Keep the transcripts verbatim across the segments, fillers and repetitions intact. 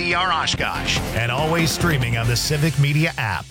D R Oshkosh, and always streaming on the Civic Media app.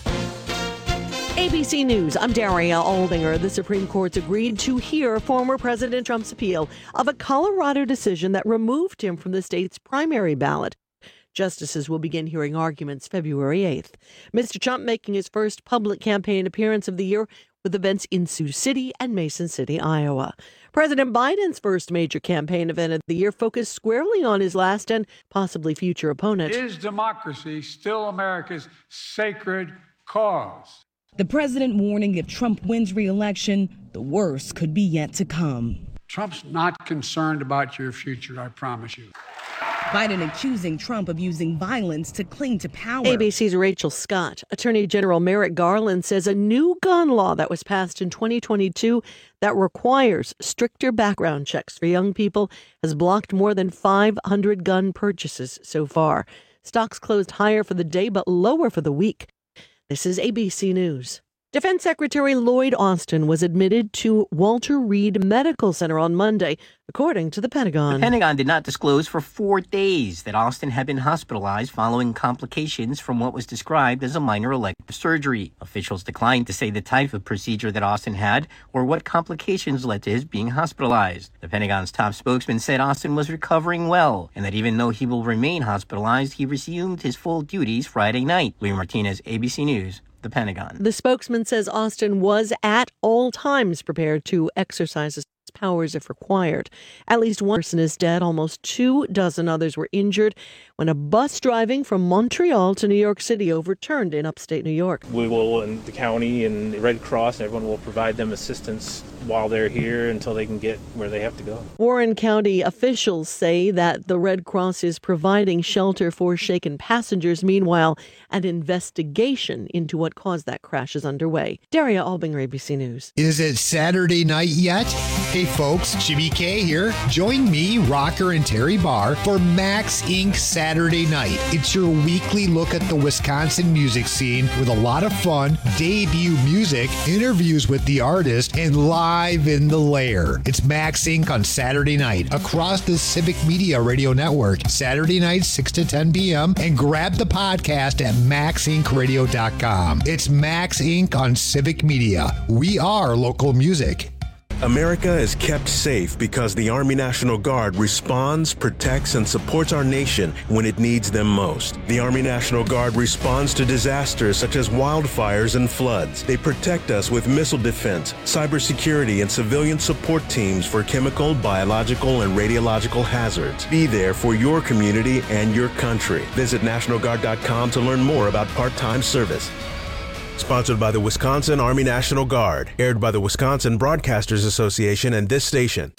A B C News, I'm Daria Aldinger. The Supreme Court's agreed to hear former President Trump's appeal of a Colorado decision that removed him from the state's primary ballot. Justices will begin hearing arguments February eighth. Mister Trump making his first public campaign appearance of the year with events in Sioux City and Mason City, Iowa. President Biden's first major campaign event of the year focused squarely on his last and possibly future opponent. Is democracy still America's sacred cause? The president warning if Trump wins re-election, the worst could be yet to come. Trump's not concerned about your future, I promise you. Biden accusing Trump of using violence to cling to power. A B C's Rachel Scott. Attorney General Merrick Garland says a new gun law that was passed in twenty twenty-two that requires stricter background checks for young people has blocked more than five hundred gun purchases so far. Stocks closed higher for the day but lower for the week. This is A B C News. Defense Secretary Lloyd Austin was admitted to Walter Reed Medical Center on Monday, according to the Pentagon. The Pentagon did not disclose for four days that Austin had been hospitalized following complications from what was described as a minor elective surgery. Officials declined to say the type of procedure that Austin had or what complications led to his being hospitalized. The Pentagon's top spokesman said Austin was recovering well and that even though he will remain hospitalized, he resumed his full duties Friday night. Louis Martinez, A B C News. The Pentagon. The spokesman says Austin was at all times prepared to exercise his powers if required. At least one person is dead. Almost two dozen others were injured when a bus driving from Montreal to New York City overturned in upstate New York. We will, and the county and the Red Cross, everyone will provide them assistance while they're here until they can get where they have to go. Warren County officials say that the Red Cross is providing shelter for shaken passengers. Meanwhile, an investigation into what caused that crash is underway. Daria Albinger, A B C News. Is it Saturday night yet? Hey folks, Jimmy K here. Join me, Rocker and Terry Barr for Max Incorporated Saturday Night. It's your weekly look at the Wisconsin music scene with a lot of fun, debut music, interviews with the artist, and live in the lair. It's Max Incorporated on Saturday night across the Civic Media Radio Network. Saturday night, six to ten p.m. and grab the podcast at max inc radio dot com. It's Max Incorporated on Civic Media. We are local music. America is kept safe because the Army National Guard responds, protects, and supports our nation when it needs them most. The Army National Guard responds to disasters such as wildfires and floods. They protect us with missile defense, cybersecurity, and civilian support teams for chemical, biological, and radiological hazards. Be there for your community and your country. Visit national guard dot com to learn more about part-time service. Sponsored by the Wisconsin Army National Guard. Aired by the Wisconsin Broadcasters Association and this station.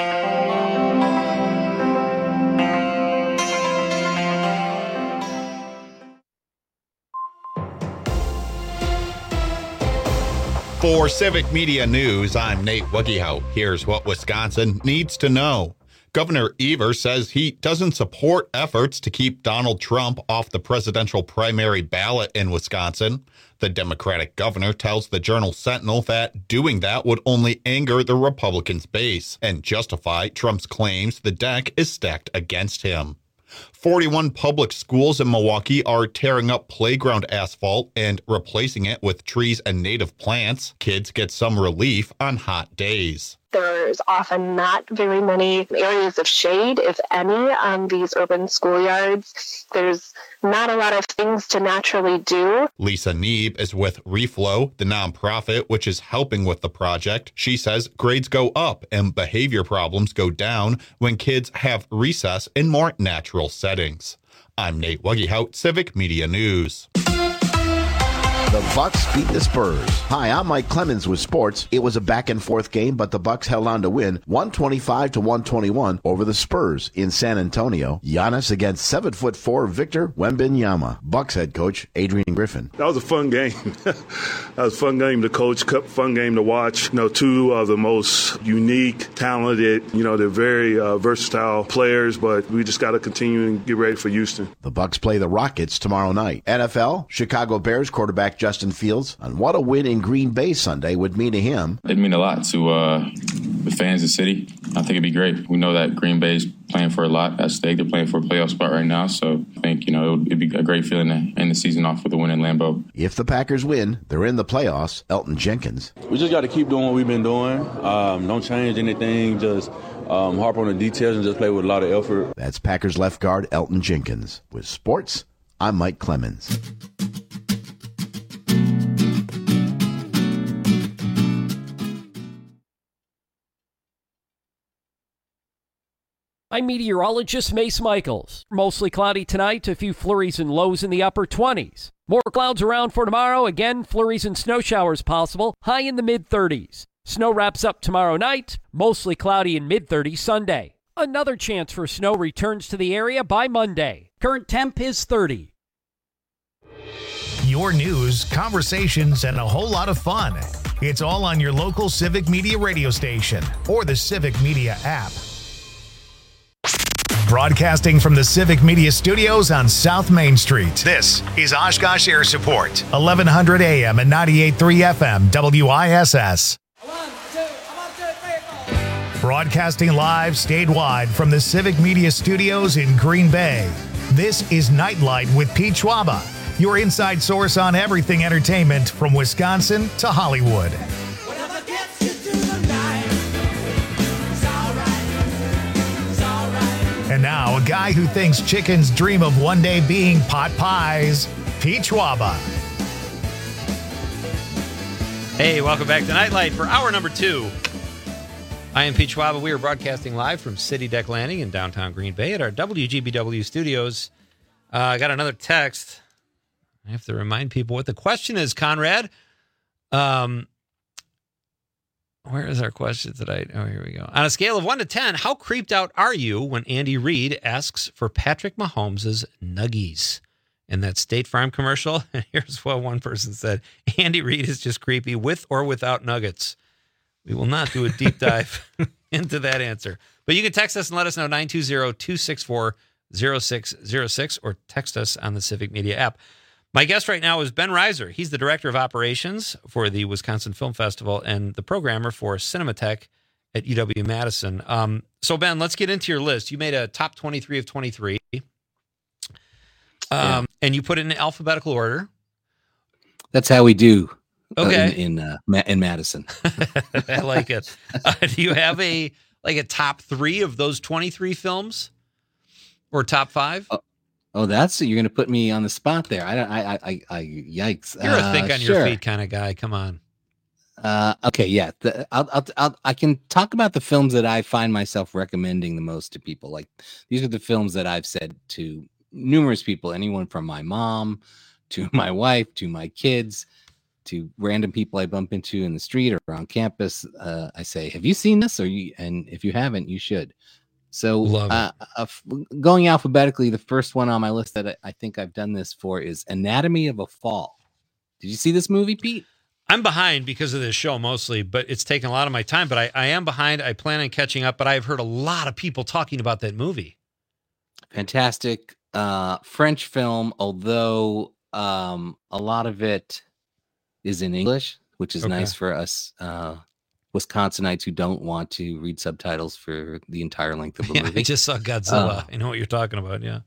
For Civic Media News, I'm Nate Wuggehout. Here's what Wisconsin needs to know. Governor Evers says he doesn't support efforts to keep Donald Trump off the presidential primary ballot in Wisconsin. The Democratic governor tells the Journal Sentinel that doing that would only anger the Republicans' base and justify Trump's claims the deck is stacked against him. forty-one public schools in Milwaukee are tearing up playground asphalt and replacing it with trees and native plants. Kids get some relief on hot days. There's often not very many areas of shade, if any, on these urban schoolyards. There's not a lot of things to naturally do. Lisa Neeb is with Reflow, the nonprofit which is helping with the project. She says grades go up and behavior problems go down when kids have recess in more natural settings. I'm Nate Wuggehout, Civic Media News. The Bucks beat the Spurs. Hi, I'm Mike Clemens with sports. It was a back-and-forth game, but the Bucks held on to win one twenty-five to one twenty-one over the Spurs in San Antonio. Giannis against seven foot four Victor Wembanyama. Bucks head coach Adrian Griffin. That was a fun game. That was a fun game to coach, fun game to watch. You know, two of the most unique, talented, you know, they're very uh, versatile players, but we just got to continue and get ready for Houston. The Bucks play the Rockets tomorrow night. N F L, Chicago Bears quarterback Justin Fields on what a win in Green Bay Sunday would mean to him. It'd mean a lot to uh, the fans, the city, I think it'd be great. We know that Green Bay's playing for a lot at stake. They're playing for a playoff spot right now. So I think, you know, it'd be a great feeling to end the season off with a win in Lambeau. If the Packers win, they're in the playoffs. Elton Jenkins. We just got to keep doing what we've been doing. Um, don't change anything. Just um, harp on the details and just play with a lot of effort. That's Packers left guard Elton Jenkins. With sports, I'm Mike Clemens. I'm meteorologist Mace Michaels. Mostly cloudy tonight, a few flurries and lows in the upper twenties. More clouds around for tomorrow. Again, flurries and snow showers possible, high in the mid-thirties. Snow wraps up tomorrow night, mostly cloudy in mid-thirties Sunday. Another chance for snow returns to the area by Monday. Current temp is thirty. Your news, conversations, and a whole lot of fun. It's all on your local Civic Media radio station or the Civic Media app. Broadcasting from the Civic Media Studios on South Main Street, this is Oshkosh Air Support, eleven hundred A M and ninety-eight point three F M, W I S S. Broadcasting live statewide from the Civic Media Studios in Green Bay, this is Nightlight with Pete Schwaba, your inside source on everything entertainment from Wisconsin to Hollywood. And now, a guy who thinks chickens dream of one day being pot pies, Pete Schwaba. Hey, welcome back to Nightlight for hour number two. I am Pete Schwaba. We are broadcasting live from City Deck Landing in downtown Green Bay at our W G B W studios. Uh, I got another text. I have to remind people what the question is, Conrad. Um, Where is our question today? Oh, here we go. On a scale of one to ten, how creeped out are you when Andy Reid asks for Patrick Mahomes' nuggies in that State Farm commercial? And here's what one person said. Andy Reid is just creepy with or without nuggets. We will not do a deep dive into that answer. But you can text us and let us know, nine two zero, two six four, zero six zero six, or text us on the Civic Media app. My guest right now is Ben Reiser. He's the Director of Operations for the Wisconsin Film Festival and the programmer for Cinematheque at U W-Madison. Um, so, Ben, let's get into your list. You made a top twenty-three of twenty-three, um, yeah. and you put it in alphabetical order. That's how we do okay. uh, in in, uh, Ma- in Madison. I like it. Uh, do you have a like a top three of those twenty-three films or top five? Oh. Oh, that's you're going to put me on the spot there. I don't. I. I. I yikes! You're a think uh, on sure. your feet kind of guy. Come on. Uh, okay, yeah. The, I'll, I'll. I'll. I can talk about the films that I find myself recommending the most to people. Like these are the films that I've said to numerous people. Anyone from my mom, to my wife, to my kids, to random people I bump into in the street or around campus. Uh, I say, "Have you seen this?" Or you, and if you haven't, you should. So uh, uh, going alphabetically, the first one on my list that I, I think I've done this for is Anatomy of a Fall. Did you see this movie, Pete? I'm behind because of this show mostly, but it's taken a lot of my time. But I, I am behind. I plan on catching up, but I've heard a lot of people talking about that movie. Fantastic uh, French film, although um, a lot of it is in English, which is okay. Nice for us uh Wisconsinites who don't want to read subtitles for the entire length of the yeah, movie. I just saw Godzilla. Uh, I know what you're talking about. Yeah.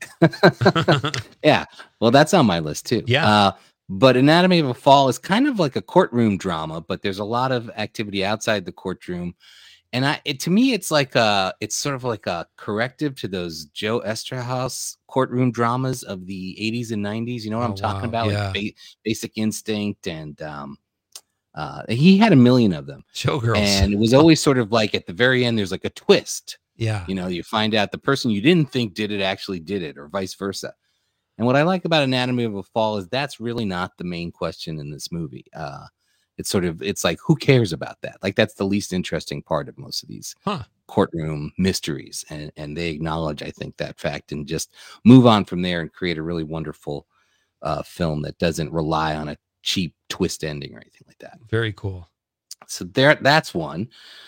yeah. Well, that's on my list too. Yeah. Uh, but Anatomy of a Fall is kind of like a courtroom drama, but there's a lot of activity outside the courtroom. And I, it, to me, it's like a, it's sort of like a corrective to those Joe Esterhaus courtroom dramas of the eighties and nineties. You know what oh, I'm talking wow. about? Yeah. Like ba- Basic Instinct and, um, Uh, he had a million of them. Showgirls. And it was always sort of like at the very end, there's like a twist. Yeah. You know, you find out the person you didn't think did it actually did it, or vice versa. And what I like about Anatomy of a Fall is that's really not the main question in this movie. Uh, it's sort of, it's like, who cares about that? Like, that's the least interesting part of most of these huh. courtroom mysteries. And, and they acknowledge, I think, that fact and just move on from there and create a really wonderful uh, film that doesn't rely on a cheap twist ending or anything like that. Very cool. So there, that's one.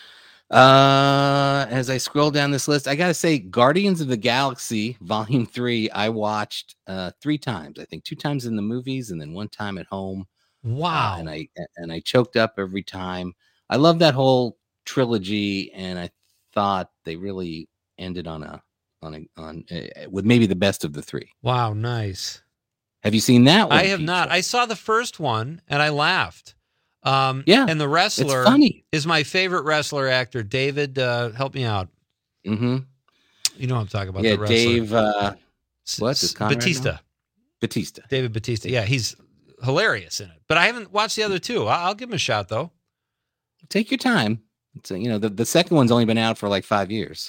Uh, as I scroll down this list, I gotta say, Guardians of the Galaxy Volume Three, I watched uh, three times. I think two times in the movies and then one time at home. Wow! Uh, and I and I choked up every time. I love that whole trilogy, and I thought they really ended on a on a on uh, with maybe the best of the three. Wow, nice. Have you seen that one? I have Peach? not. I saw the first one and I laughed. Um, yeah, and the wrestler it's funny. is my favorite wrestler actor, David. Uh, help me out. Mm-hmm. You know what I'm talking about. Yeah, the wrestler. Dave. Uh, what is Batista? Now? Batista. David Batista. Yeah, he's hilarious in it. But I haven't watched the other two. I'll, I'll give him a shot though. Take your time. It's, you know, the, the second one's only been out for like five years.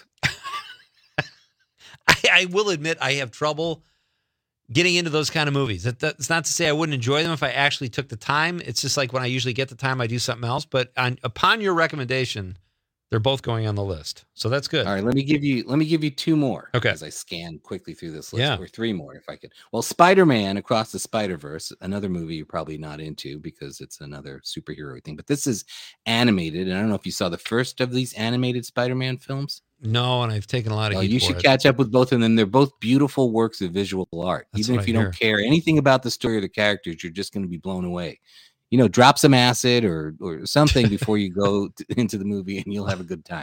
I, I will admit I have trouble getting into those kind of movies. That, that's not to say I wouldn't enjoy them if I actually took the time. It's just like when I usually get the time, I do something else. But on, upon your recommendation, they're both going on the list. So that's good. All right, let me give you let me give you two more. Okay. As I scan quickly through this list, Yeah. or three more if I could. Well, Spider-Man Across the Spider-Verse, another movie you're probably not into because it's another superhero thing. But this is animated, and I don't know if you saw the first of these animated Spider-Man films. No, and I've taken a lot of Well, heat you for should it. catch up with both of them. They're both beautiful works of visual art. That's Even what if I you hear. don't care anything about the story or the characters, you're just going to be blown away. You know, drop some acid or or something before you go to, into the movie, and you'll have a good time.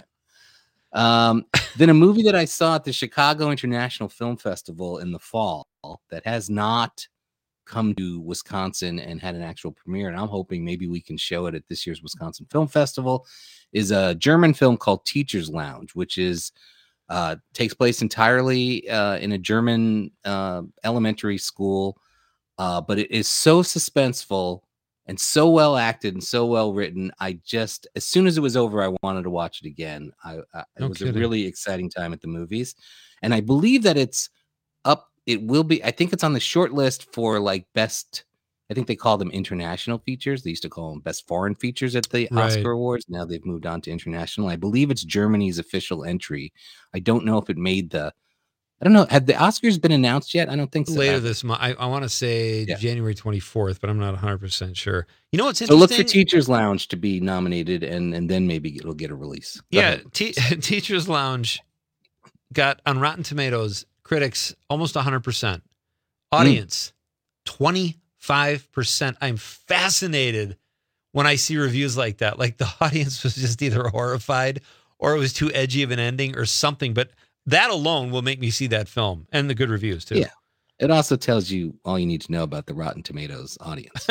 Um, then a movie that I saw at the Chicago International Film Festival in the fall that has not come to Wisconsin and had an actual premiere, and I'm hoping maybe we can show it at this year's Wisconsin Film Festival, is a German film called Teacher's Lounge, which is uh, takes place entirely uh, in a German uh, elementary school, uh, but it is so suspenseful and so well acted and so well written. I just, as soon as it was over, I wanted to watch it again. I, I it No was kidding. a really exciting time at the movies, and I believe that it's up. It will be. I think it's on the short list for like best. I think they call them international features. They used to call them best foreign features at the Right. Oscar Awards. Now they've moved on to international. I believe it's Germany's official entry. I don't know if it made the. I don't know. Have the Oscars been announced yet? I don't think so. Later have they? this month. I, I want to say Yeah. January twenty-fourth, but I'm not one hundred percent sure. You know what's So interesting? look for Teachers Lounge to be nominated, and and then maybe it'll get a release. Go Yeah, ahead. te- Teacher's Lounge got on Rotten Tomatoes, critics almost one hundred percent. Audience, twenty-five percent. I'm fascinated when I see reviews like that. Like the audience was just either horrified or it was too edgy of an ending or something. But that alone will make me see that film and the good reviews too. Yeah. It also tells you all you need to know about the Rotten Tomatoes audience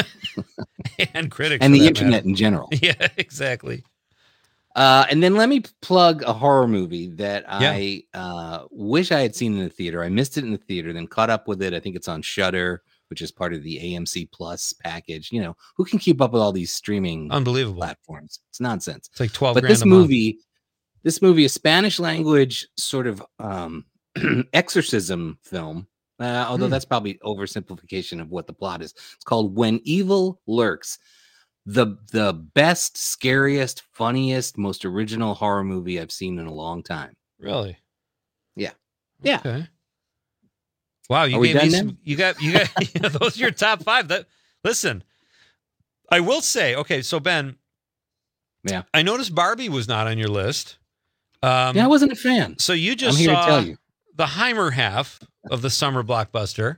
and critics. and for the that internet matter. in general. Yeah, exactly. Uh, and then let me plug a horror movie that Yeah. I uh, wish I had seen in the theater. I missed it in the theater, then caught up with it. I think it's on Shudder, which is part of the A M C Plus package. You know, who can keep up with all these streaming Unbelievable. platforms? It's nonsense. It's like twelve But grand this a month. movie, this movie, a Spanish language sort of um, exorcism film. Uh, although Hmm. that's probably oversimplification of what the plot is. It's called When Evil Lurks. The the best, scariest, funniest, most original horror movie I've seen in a long time. Really? Yeah. Yeah. Okay. Wow, you Are we gave me done some, then? you got you got those are your top five. That listen, I will say, okay, so Ben, Yeah. I noticed Barbie was not on your list. Um, Yeah, I wasn't a fan. so you just I'm here saw to tell you. the Heimer half of the summer blockbuster.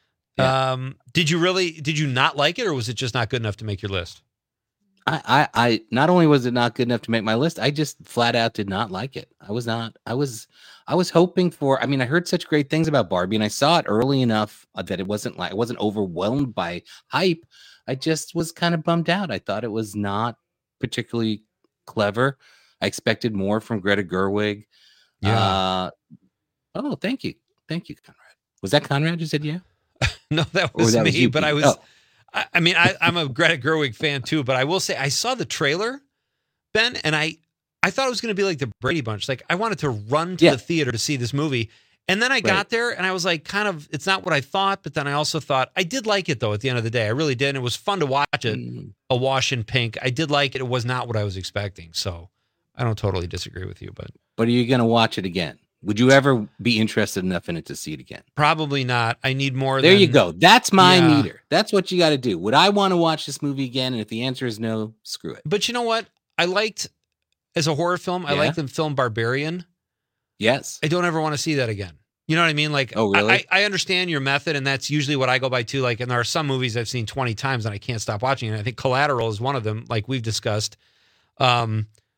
Um, did you really did you not like it, or was it just not good enough to make your list? I, I, I not only was it not good enough to make my list, I just flat out did not like it. I was not, I was, I was hoping for, I mean, I heard such great things about Barbie and I saw it early enough that it wasn't like, I wasn't overwhelmed by hype. I just was kind of bummed out. I thought it was not particularly clever. I expected more from Greta Gerwig. Yeah. Uh, oh, thank you. Thank you, Conrad. Was that Conrad who said yeah? No, that Or was that me. was you, but I Pete? was. Oh. I, I mean, I, I'm a Greta Gerwig fan too. But I will say, I saw the trailer, Ben, and I, I thought it was going to be like the Brady Bunch. Like I wanted to run to Yeah. the theater to see this movie, and then I got Right. there, and I was like, kind of, it's not what I thought. But then I also thought I did like it though. At the end of the day, I really did. And it was fun to watch it. Mm. A wash in pink. I did like it. It was not what I was expecting. So I don't totally disagree with you, but But are you going to watch it again? Would you ever be interested enough in it to see it again? probably not. I need more. There you than- go. That's my Yeah. meter. That's what you got to do. Would I want to watch this movie again? And if the answer is no, screw it. But you know what? I liked as a horror film. I Yeah? liked the film Barbarian. Yes. I don't ever want to see that again. You know what I mean? Like, Oh, really? I, I understand your method, and that's usually what I go by too. Like, and there are some movies I've seen twenty times and I can't stop watching. And I think Collateral is one of them, like we've discussed. Um,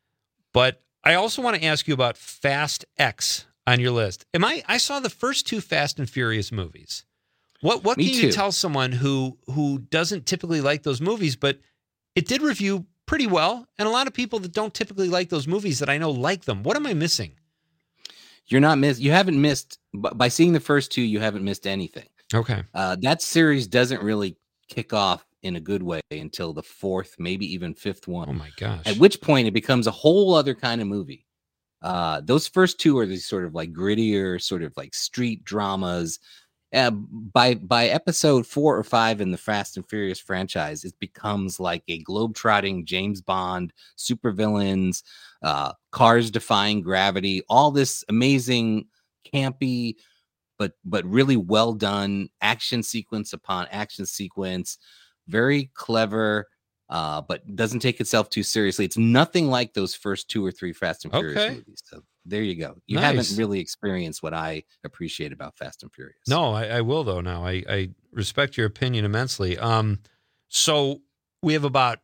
But I also want to ask you about Fast X on your list. Am I? I saw the first two Fast and Furious movies. What what Me can too. you tell someone who who doesn't typically like those movies, but it did review pretty well, and a lot of people that don't typically like those movies that I know like them? What am I missing? You're not miss. You haven't missed by seeing the first two. You haven't missed anything. Okay. Uh, that series doesn't really kick off in a good way until the fourth, maybe even fifth one. Oh my gosh! At which point it becomes a whole other kind of movie. Uh, those first two are these sort of like grittier, sort of like street dramas. Uh, by by episode four or five in the Fast and Furious franchise, it becomes like a globetrotting James Bond, supervillains, uh, cars defying gravity, all this amazing, campy, but but really well done action sequence upon action sequence, very clever, uh, but doesn't take itself too seriously. It's nothing like those first two or three Fast and Furious Okay. movies. So there you go. You Nice. haven't really experienced what I appreciate about Fast and Furious. No, I, I will though. Now I, I respect your opinion immensely. Um, so we have about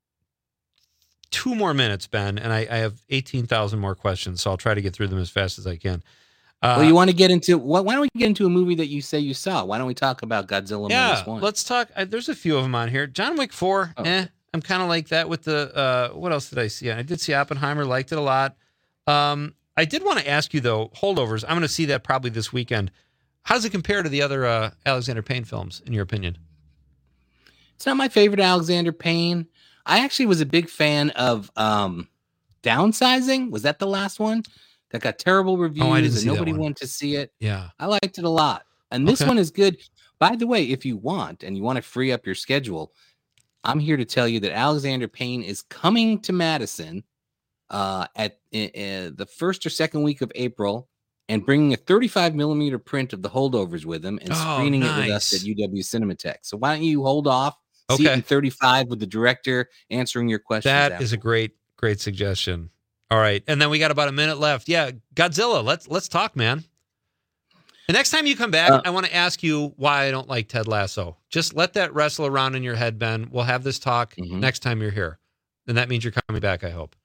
two more minutes, Ben, and I, I have eighteen thousand more questions. So I'll try to get through them as fast as I can. Uh, Well, you want to get into what? Why don't we get into a movie that you say you saw? Why don't we talk about Godzilla yeah, minus one? let's talk. I, there's a few of them on here. John Wick four. Oh. Eh, I'm kind of like that with the. Uh, what else did I see? I did see Oppenheimer. Liked it a lot. Um, I did want to ask you though. Holdovers. I'm going to see that probably this weekend. How does it compare to the other uh, Alexander Payne films, in your opinion? It's not my favorite Alexander Payne. I actually was a big fan of um, Downsizing. Was that the last one that got terrible reviews Oh, I didn't and see that nobody one. wanted to see it? Yeah. I liked it a lot. And this Okay. one is good. By the way, if you want and you want to free up your schedule, I'm here to tell you that Alexander Payne is coming to Madison uh, at uh, the first or second week of April and bringing a thirty-five millimeter print of The Holdovers with him and Oh, screening it with us nice. at U W Cinematheque. So why don't you hold off? See it Okay. in thirty-five with the director answering your questions. That after. is a great, great suggestion. All right, and then we got about a minute left. Yeah, Godzilla. Let's let's talk, man. The next time you come back, Uh, I want to ask you why I don't like Ted Lasso. Just let that wrestle around in your head, Ben. We'll have this talk Mhm. next time you're here, and that means you're coming back. I hope.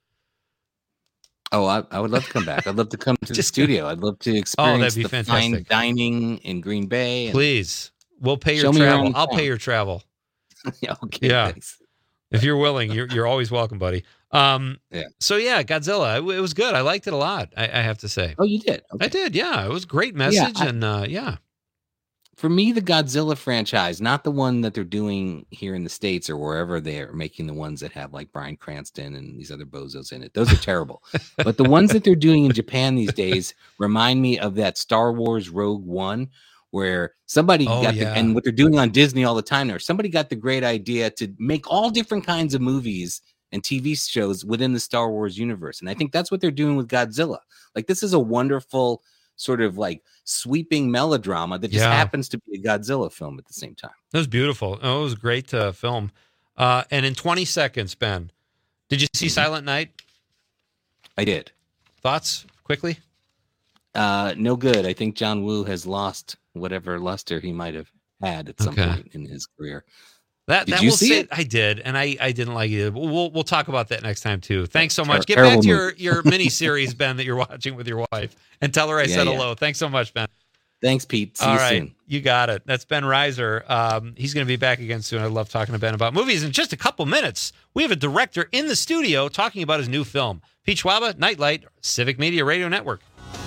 Oh, I, I would love to come back. I'd love to come to the Just- studio. I'd love to Oh, experience that'd be the fantastic. fine dining in Green Bay. and- Please, we'll pay your Show me around travel. the I'll town. pay your travel. Yeah, okay, Yeah. thanks. If you're willing, you're you're always welcome, buddy. Um, Yeah. So yeah, Godzilla. It, it was good. I liked it a lot. I, I have to say. Oh, you did? Okay. I did. Yeah, it was a great message, I- and uh, yeah. For me, the Godzilla franchise, not the one that they're doing here in the States or wherever they're making the ones that have like Bryan Cranston and these other bozos in it. Those are terrible. But the ones that they're doing in Japan these days remind me of that Star Wars Rogue One, where somebody Oh, got yeah. the, and what they're doing on Disney all the time now, somebody got the great idea to make all different kinds of movies and T V shows within the Star Wars universe. And I think that's what they're doing with Godzilla. Like, this is a wonderful sort of like sweeping melodrama that just Yeah. happens to be a Godzilla film at the same time. It was beautiful. Oh, it was a great uh, film. Uh, and in twenty seconds, Ben, did you see Mm-hmm. Silent Night? I did. Thoughts quickly? Uh, no good. I think John Woo has lost whatever luster he might have had at some Okay. point in his career. That Did that you will see say it? I did, and I, I didn't like it. We'll we'll- we'll talk about that next time too. Thanks so Ter- much. Get back terrible to your movie. your mini series, Ben, that you're watching with your wife, and tell her I Yeah, said yeah. hello. Thanks so much, Ben. Thanks, Pete. See All you right, soon. you got it. That's Ben Reiser. Um, he's going to be back again soon. I love talking to Ben about movies. In just a couple minutes, we have a director in the studio talking about his new film. Pete Schwaba, Nightlight, Civic Media Radio Network.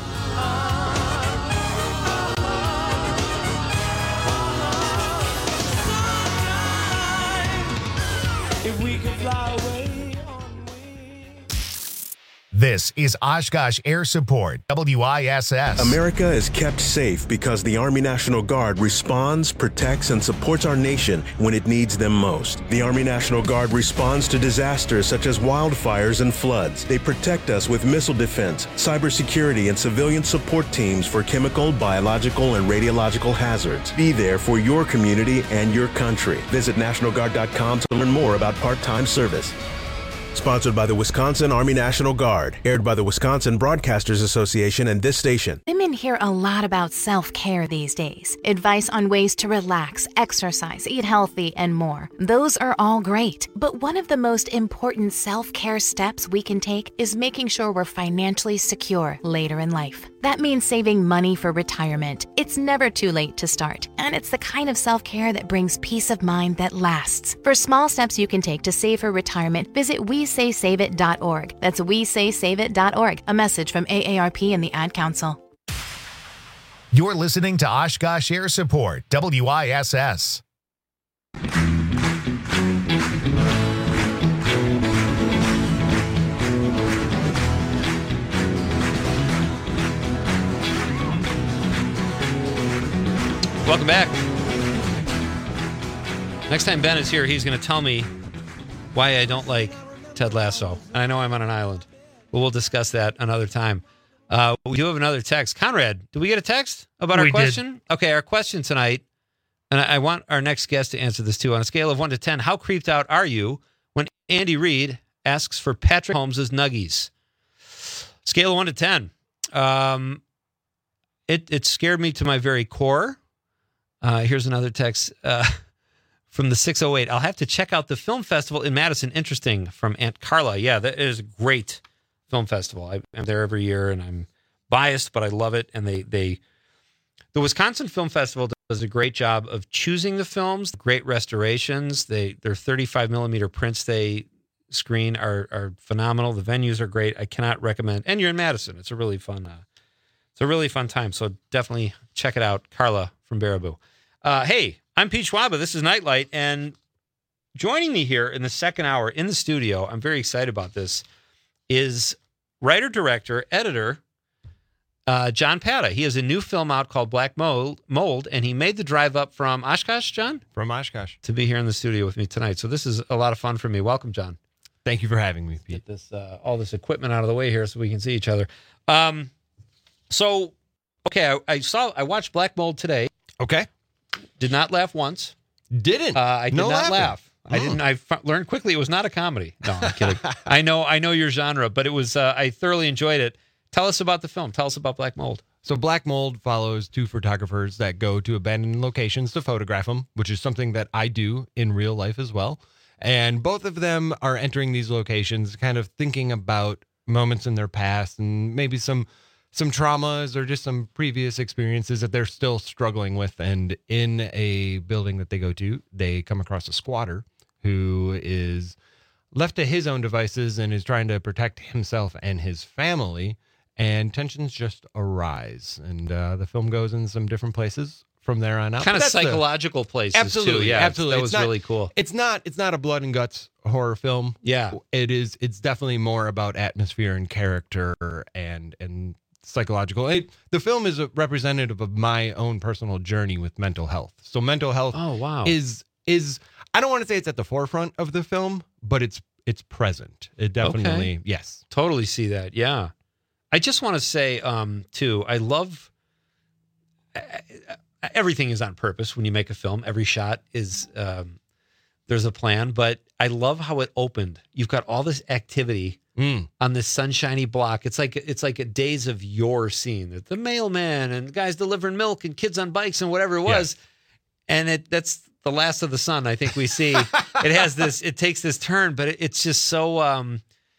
If we could fly away. This is Oshkosh Air Support, W I S S. America is kept safe because the Army National Guard responds, protects, and supports our nation when it needs them most. The Army National Guard responds to disasters such as wildfires and floods. They protect us with missile defense, cybersecurity, and civilian support teams for chemical, biological, and radiological hazards. Be there for your community and your country. Visit National Guard dot com to learn more about part-time service. Sponsored by the Wisconsin Army National Guard. Aired by the Wisconsin Broadcasters Association and this station. Women hear a lot about self-care these days. Advice on ways to relax, exercise, eat healthy, and more. Those are all great. But one of the most important self-care steps we can take is making sure we're financially secure later in life. That means saving money for retirement. It's never too late to start. And it's the kind of self-care that brings peace of mind that lasts. For small steps you can take to save for retirement, visit we say save it dot org. That's we say save it dot org. A message from A A R P and the Ad Council. You're listening to Oshkosh Air Support, W I S S. Welcome back. Next time Ben is here, he's going to tell me why I don't like Ted Lasso. And I know I'm on an island, but we'll discuss that another time. Uh, we do have another text. Conrad, did we get a text about our We question? did. Okay, our question tonight, and I I want our next guest to answer this too. On a scale of one to ten, how creeped out are you when Andy Reid asks for Patrick Holmes' nuggies? Scale of one to ten. Um, it, it scared me to my very core. Uh, here's another text uh, from the six oh eight. I'll have to check out the film festival in Madison. Interesting, from Aunt Carla. Yeah, that is a great film festival. I, I'm there every year, and I'm biased, but I love it. And they, they, the Wisconsin Film Festival does a great job of choosing the films. Great restorations. They, their thirty-five millimeter prints they screen are are phenomenal. The venues are great. I cannot recommend. And you're in Madison. It's a really fun. Uh, it's a really fun time. So definitely check it out. Carla from Baraboo. Uh, hey, I'm Pete Schwaba. This is Nightlight, and joining me here in the second hour in the studio, I'm very excited about this, is writer, director, editor, uh, John Pata. He has a new film out called Black Mold, Mold, and he made the drive up from Oshkosh, John? From Oshkosh. To be here in the studio with me tonight. So this is a lot of fun for me. Welcome, John. Thank you for having me, Pete. Get this, uh, all this equipment out of the way here so we can see each other. Um, so, okay, I, I saw, I watched Black Mold today. Okay. Did not laugh once. Didn't? Uh, I did No not laughing. laugh. I Oh. didn't. I f- learned quickly it was not a comedy. No, I'm kidding. I know. I know your genre, but it was. Uh, I thoroughly enjoyed it. Tell us about the film. Tell us about Black Mold. So Black Mold follows two photographers that go to abandoned locations to photograph them, which is something that I do in real life as well. And both of them are entering these locations kind of thinking about moments in their past and maybe some some traumas or just some previous experiences that they're still struggling with. And in a building that they go to, they come across a squatter who is left to his own devices and is trying to protect himself and his family. And tensions just arise. And uh, the film goes in some different places from there on out. Kind But of that's the- psychological places absolutely, too. Yeah, absolutely. that It's was not- really cool. It's not. It's not a blood and guts horror film. Yeah, it is. It's definitely more about atmosphere and character and and psychological. It, the film is a representative of my own personal journey with mental health. So mental health. Oh wow. Is is I don't want to say it's at the forefront of the film, but it's it's present. It definitely Okay. yes. Totally see that. Yeah. I just want to say, um, too, I love everything is on purpose when you make a film. Every shot is, um, there's a plan, but I love how it opened. You've got all this activity Mm. on this sunshiny block. It's like, it's like a Days of Yore scene. The mailman and guys delivering milk and kids on bikes and whatever it was. And it, that's the last of the sun. I think we see it has this, it takes this turn, but it, it's just so, um,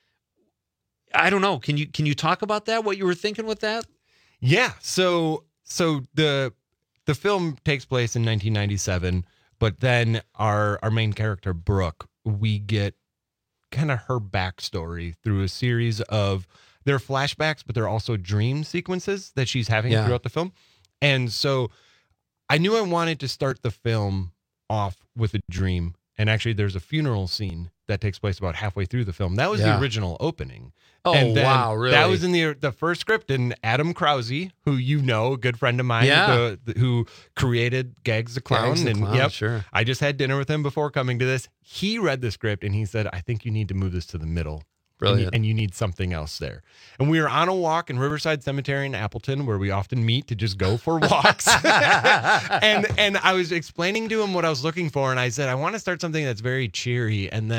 I don't know. Can you can you talk about that? What you were thinking with that? Yeah. So so the the film takes place in nineteen ninety-seven, but then our our main character Brooke, we get kind of her backstory through a series of they're flashbacks, but they're also dream sequences that she's having Yeah. throughout the film. And so I knew I wanted to start the film off with a dream. And actually, there's a funeral scene that takes place about halfway through the film. That was Yeah. the original opening. Oh, and then wow, really? That was in the the first script. And Adam Krause, who you know, a good friend of mine, Yeah. the, the- who created Gags the Clown. Gags the and Clown, yep, sure. I just had dinner with him before coming to this. He read the script and he said, I think you need to move this to the middle. And you, Brilliant. and you need something else there. And we were on a walk in Riverside Cemetery in Appleton, where we often meet to just go for walks. and and I was explaining to him what I was looking for, and I said, I want to start something that's very cheery. And then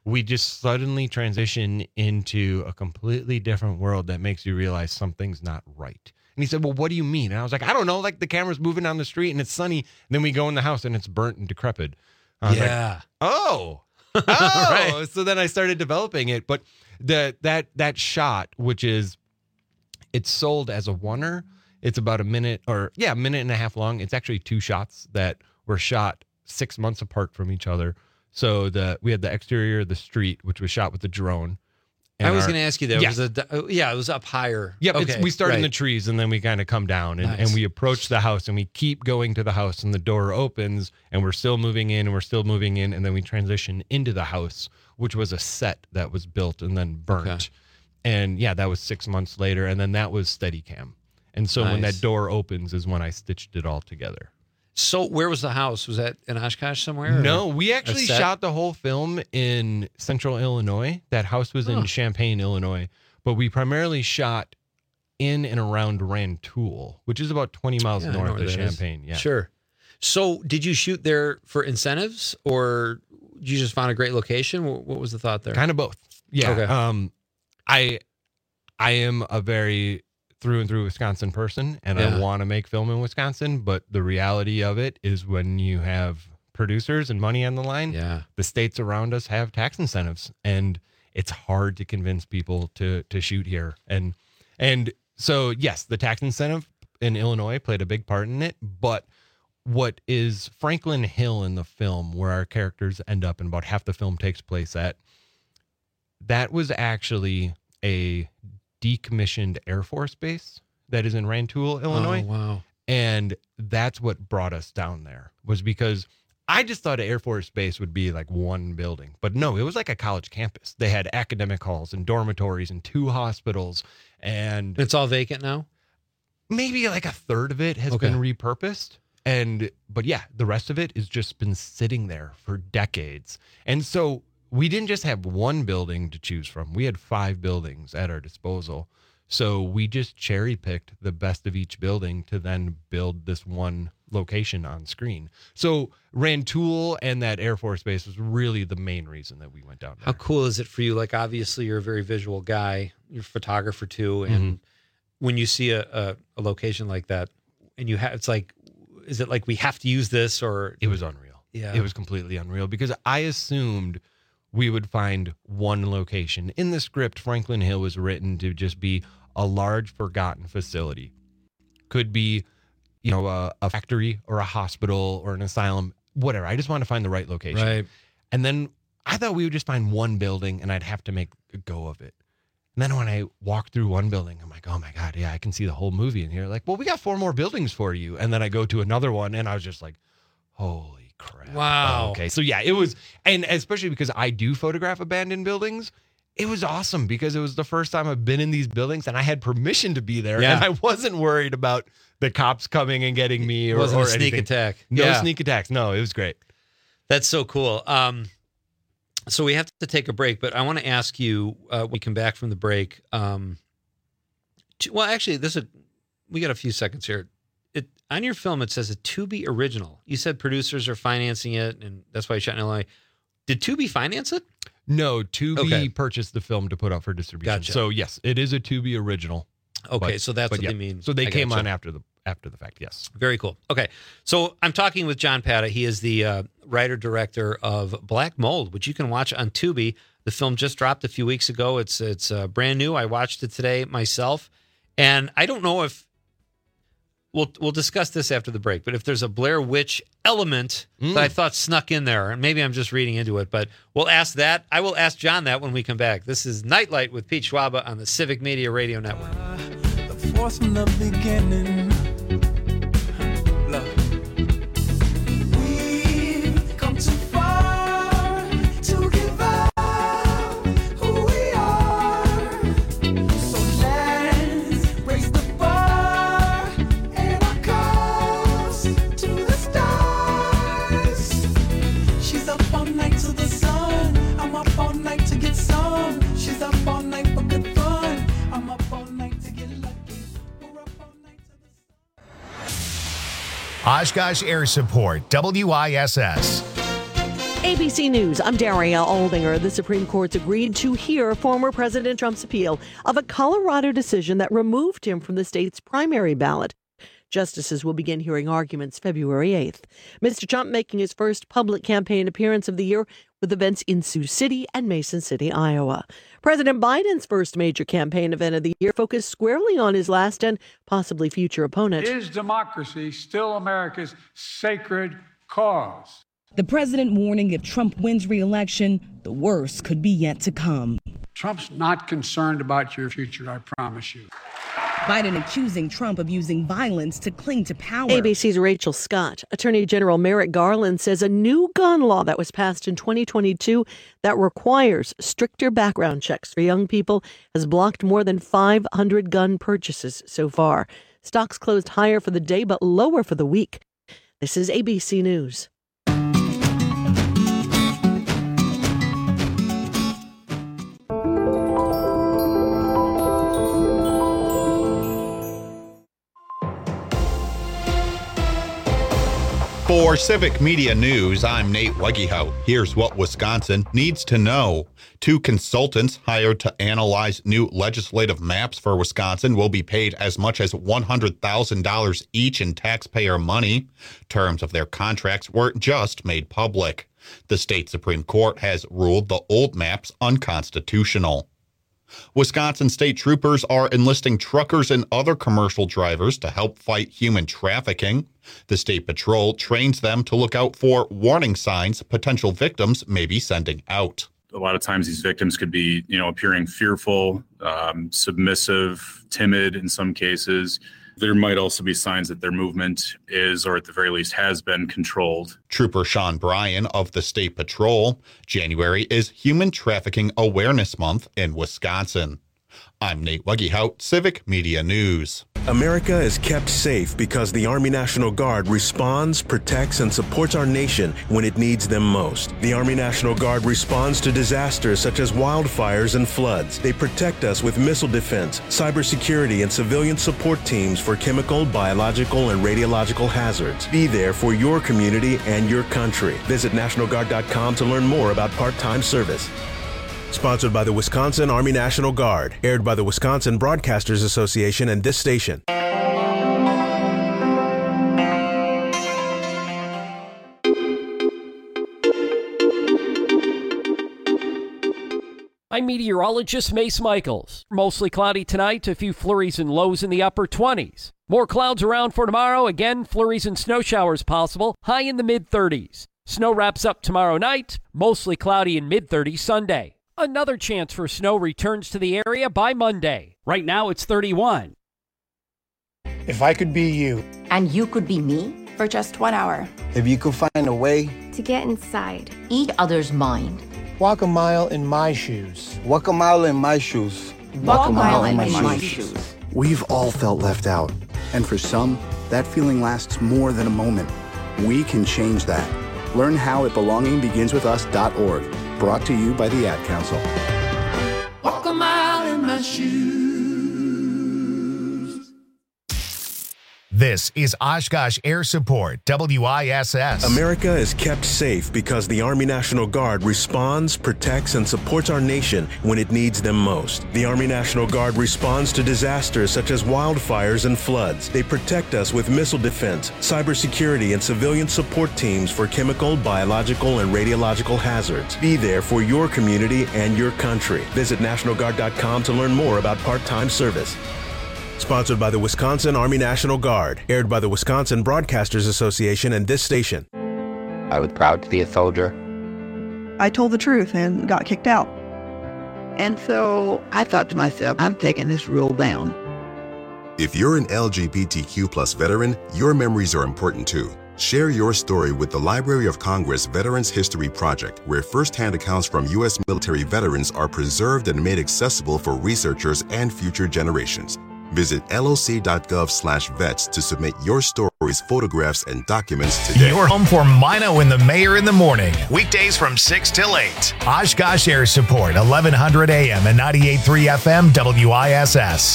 we just suddenly transition into a completely different world that makes you realize something's not right. And he said, well, what do you mean? And I was like, I don't know. Like the camera's moving down the street and it's sunny. And then we go in the house and it's burnt and decrepit. I was Yeah. like, oh, oh. Right. So then I started developing it. But the that that shot, which is, it's sold as a oneer. It's about a minute or, yeah, a minute and a half long. It's actually two shots that were shot six months apart from each other. So the we had the exterior of the street, which was shot with the drone. I was our- going to ask you that. Yeah. Was a, oh, yeah, it was up higher. Yep, okay, it's, we start in right. the trees and then we kind of come down and, Nice. and we approach the house and we keep going to the house and the door opens and we're still moving in and we're still moving in and then we transition into the house, which was a set that was built and then burnt. Okay. And yeah, that was six months later. And then that was Steadicam. And so when Nice. that door opens is when I stitched it all together. So where was the house? Was that in Oshkosh somewhere? No, or we a actually set? shot the whole film in central Illinois. That house was Oh. in Champaign, Illinois. But we primarily shot in and around Rantoul, which is about twenty miles Yeah, I know north where of that is. Champaign. Yeah. Sure. So did you shoot there for incentives or you just found a great location? What, what was the thought there? Kind of both. Yeah. Okay. Um, I I am a very through and through Wisconsin person, and Yeah. I want to make film in Wisconsin. But the reality of it is, when you have producers and money on the line, yeah, the states around us have tax incentives, and it's hard to convince people to to shoot here. And and so yes, the tax incentive in Illinois played a big part in it. But what is Franklin Hill in the film, where our characters end up and about half the film takes place at, that was actually a decommissioned Air Force base that is in Rantoul, Illinois. Oh, wow. And that's what brought us down there, was because I just thought an Air Force base would be like one building. But no, it was like a college campus. They had academic halls and dormitories and two hospitals. And it's all vacant now? Maybe like a third of it has Okay. been repurposed. And, but yeah, the rest of it has just been sitting there for decades. And so we didn't just have one building to choose from. We had five buildings at our disposal. So we just cherry picked the best of each building to then build this one location on screen. So Rantoul and that Air Force base was really the main reason that we went down there. How cool is it for you? Like, obviously you're a very visual guy, you're a photographer too. And when you see a, a, a location like that and you have, it's like, is it like, we have to use this, or? It was unreal. Yeah. It was completely unreal because I assumed we would find one location. In the script, Franklin Hill was written to just be a large forgotten facility. Could be, you know, a, a factory or a hospital or an asylum, whatever. I just wanted to find the right location. Right. And then I thought we would just find one building and I'd have to make a go of it. And then when I walked through one building, I'm like, oh my God, yeah, I can see the whole movie in here. Like, well, we got four more buildings for you. And then I go to another one and I was just like, holy crap. Wow. Okay. So yeah, it was, and especially because I do photograph abandoned buildings, it was awesome because it was the first time I've been in these buildings and I had permission to be there. Yeah. And I wasn't worried about the cops coming and getting me It or, wasn't or a sneak anything. attack. No Yeah. sneak attacks. No, it was great. That's so cool. Um, so we have to take a break, but I want to ask you, uh, when we come back from the break, um, to, well, actually, this is, we got a few seconds here. It, on your film, it says a Tubi original. You said producers are financing it, and that's why you shot in Illinois. Did Tubi finance it? No, Tubi Okay. purchased the film to put out for distribution. Gotcha. So yes, it is a Tubi original. Okay, But- so that's but what yeah. they mean. So they I came gotcha. on after the after the fact. Yes. Very cool. Okay. So I'm talking with John Pata. He is the uh, writer-director of Black Mold, which you can watch on Tubi. The film just dropped a few weeks ago. It's it's uh, brand new. I watched it today myself. And I don't know if we'll we'll discuss this after the break, but if there's a Blair Witch element Mm. that I thought snuck in there, and maybe I'm just reading into it, but we'll ask that. I will ask John that when we come back. This is Nightlight with Pete Schwaba on the Civic Media Radio Network. Force from the beginning. Look. We've come too far to give up who we are. So let's raise the bar and our cause to the stars. She's up all night to the sun. I'm up all night to get some. She's up all night for good fun. I'm up all night to get lucky. Oshkosh Air Support, W I S S. A B C News, I'm Daria Aldinger. The Supreme Court's agreed to hear former President Trump's appeal of a Colorado decision that removed him from the state's primary ballot. Justices will begin hearing arguments February eighth. Mister Trump making his first public campaign appearance of the year with events in Sioux City and Mason City, Iowa. President Biden's first major campaign event of the year focused squarely on his last and possibly future opponent. Is democracy still America's sacred cause? The president warning if Trump wins re-election, the worst could be yet to come. Trump's not concerned about your future, I promise you. Biden accusing Trump of using violence to cling to power. A B C's Rachel Scott. Attorney General Merrick Garland says a new gun law that was passed in twenty twenty-two that requires stricter background checks for young people has blocked more than five hundred gun purchases so far. Stocks closed higher for the day but lower for the week. This is A B C News. For Civic Media News, I'm Nate Wegehout. Here's what Wisconsin needs to know. Two consultants hired to analyze new legislative maps for Wisconsin will be paid as much as one hundred thousand dollars each in taxpayer money. Terms of their contracts were just made public. The state Supreme Court has ruled the old maps unconstitutional. Wisconsin state troopers are enlisting truckers and other commercial drivers to help fight human trafficking. The state patrol trains them to look out for warning signs potential victims may be sending out. A lot of times these victims could be, you know, appearing fearful, um, submissive, timid in some cases. There might also be signs that their movement is, or at the very least has been, controlled. Trooper Sean Bryan of the State Patrol. January is Human Trafficking Awareness Month in Wisconsin. I'm Nate Wegehout, Civic Media News. America is kept safe because the Army National Guard responds, protects, and supports our nation when it needs them most. The Army National Guard responds to disasters such as wildfires and floods. They protect us with missile defense, cybersecurity, and civilian support teams for chemical, biological, and radiological hazards. Be there for your community and your country. Visit National Guard dot com to learn more about part-time service. Sponsored by the Wisconsin Army National Guard. Aired by the Wisconsin Broadcasters Association and this station. I'm meteorologist Mace Michaels. Mostly cloudy tonight, a few flurries and lows in the upper twenties. More clouds around for tomorrow. Again, flurries and snow showers possible, high in the mid thirties. Snow wraps up tomorrow night, mostly cloudy in mid thirties Sunday. Another chance for snow returns to the area by Monday. Right now it's thirty-one. If I could be you. And you could be me for just one hour. If you could find a way to get inside each other's mind. Walk a mile in my shoes. Walk a mile in my shoes. Walk, Walk a mile, mile in, in my, my shoes. shoes. We've all felt left out. And for some, that feeling lasts more than a moment. We can change that. Learn how at belonging begins with us dot org. Brought to you by the Ad Council. Walk a mile in my shoes. This is Oshkosh Air Support, W I S S. America is kept safe because the Army National Guard responds, protects, and supports our nation when it needs them most. The Army National Guard responds to disasters such as wildfires and floods. They protect us with missile defense, cybersecurity, and civilian support teams for chemical, biological, and radiological hazards. Be there for your community and your country. Visit National Guard dot com to learn more about part-time service. Sponsored by the Wisconsin Army National Guard. Aired by the Wisconsin Broadcasters Association and this station. I was proud to be a soldier. I told the truth and got kicked out. And so I thought to myself, I'm taking this rule down. If you're an L G B T Q plus veteran, your memories are important too. Share your story with the Library of Congress Veterans History Project, where firsthand accounts from U S military veterans are preserved and made accessible for researchers and future generations. Visit L O C dot gov slash vets to submit your stories, photographs, and documents today. You're home for Mino and the Mayor in the morning. Weekdays from six till eight. Oshkosh Air Support, eleven hundred A M and ninety-eight point three F M W I S S.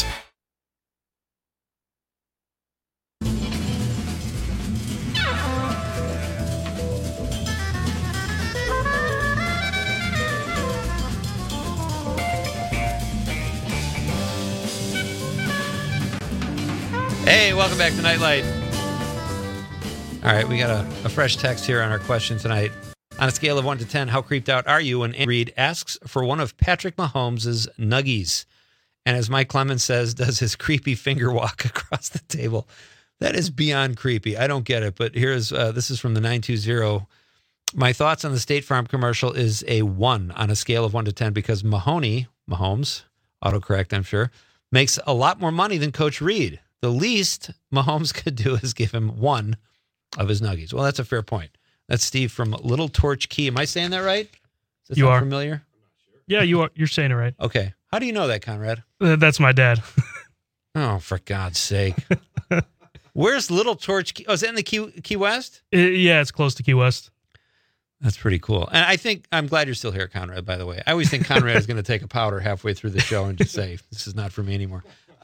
welcome back to Nightlight. All right, we got a, a fresh text here on our question tonight. On a scale of one to ten, how creeped out are you? And Andy Reid asks for one of Patrick Mahomes' nuggies. And as Mike Clemens says, does his creepy finger walk across the table. That is beyond creepy. I don't get it. But here's, uh, this is from the nine two zero. My thoughts on the State Farm commercial is a one on a scale of one to ten because Mahoney, Mahomes, autocorrect, I'm sure, makes a lot more money than Coach Reid. The least Mahomes could do is give him one of his nuggies. Well, that's a fair point. That's Steve from Little Torch Key. Am I saying that right? Does that You sound are familiar? Yeah, you are. You're saying it right. Okay. How do you know that, Conrad? Uh, that's my dad. Oh, for God's sake. Where's Little Torch Key? Oh, is that in the Key, Key West? Uh, yeah, it's close to Key West. That's pretty cool. And I think, I'm glad you're still here, Conrad, by the way. I always think Conrad is going to take a powder halfway through the show and just say, this is not for me anymore.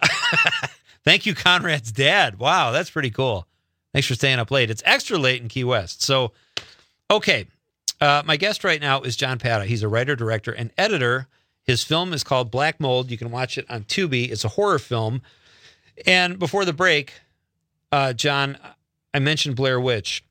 Thank you, Conrad's dad. Wow, that's pretty cool. Thanks for staying up late. It's extra late in Key West. So, okay. Uh, my guest right now is John Pata. He's a writer, director, and editor. His film is called Black Mold. You can watch it on Tubi. It's a horror film. And before the break, uh, John, I mentioned Blair Witch.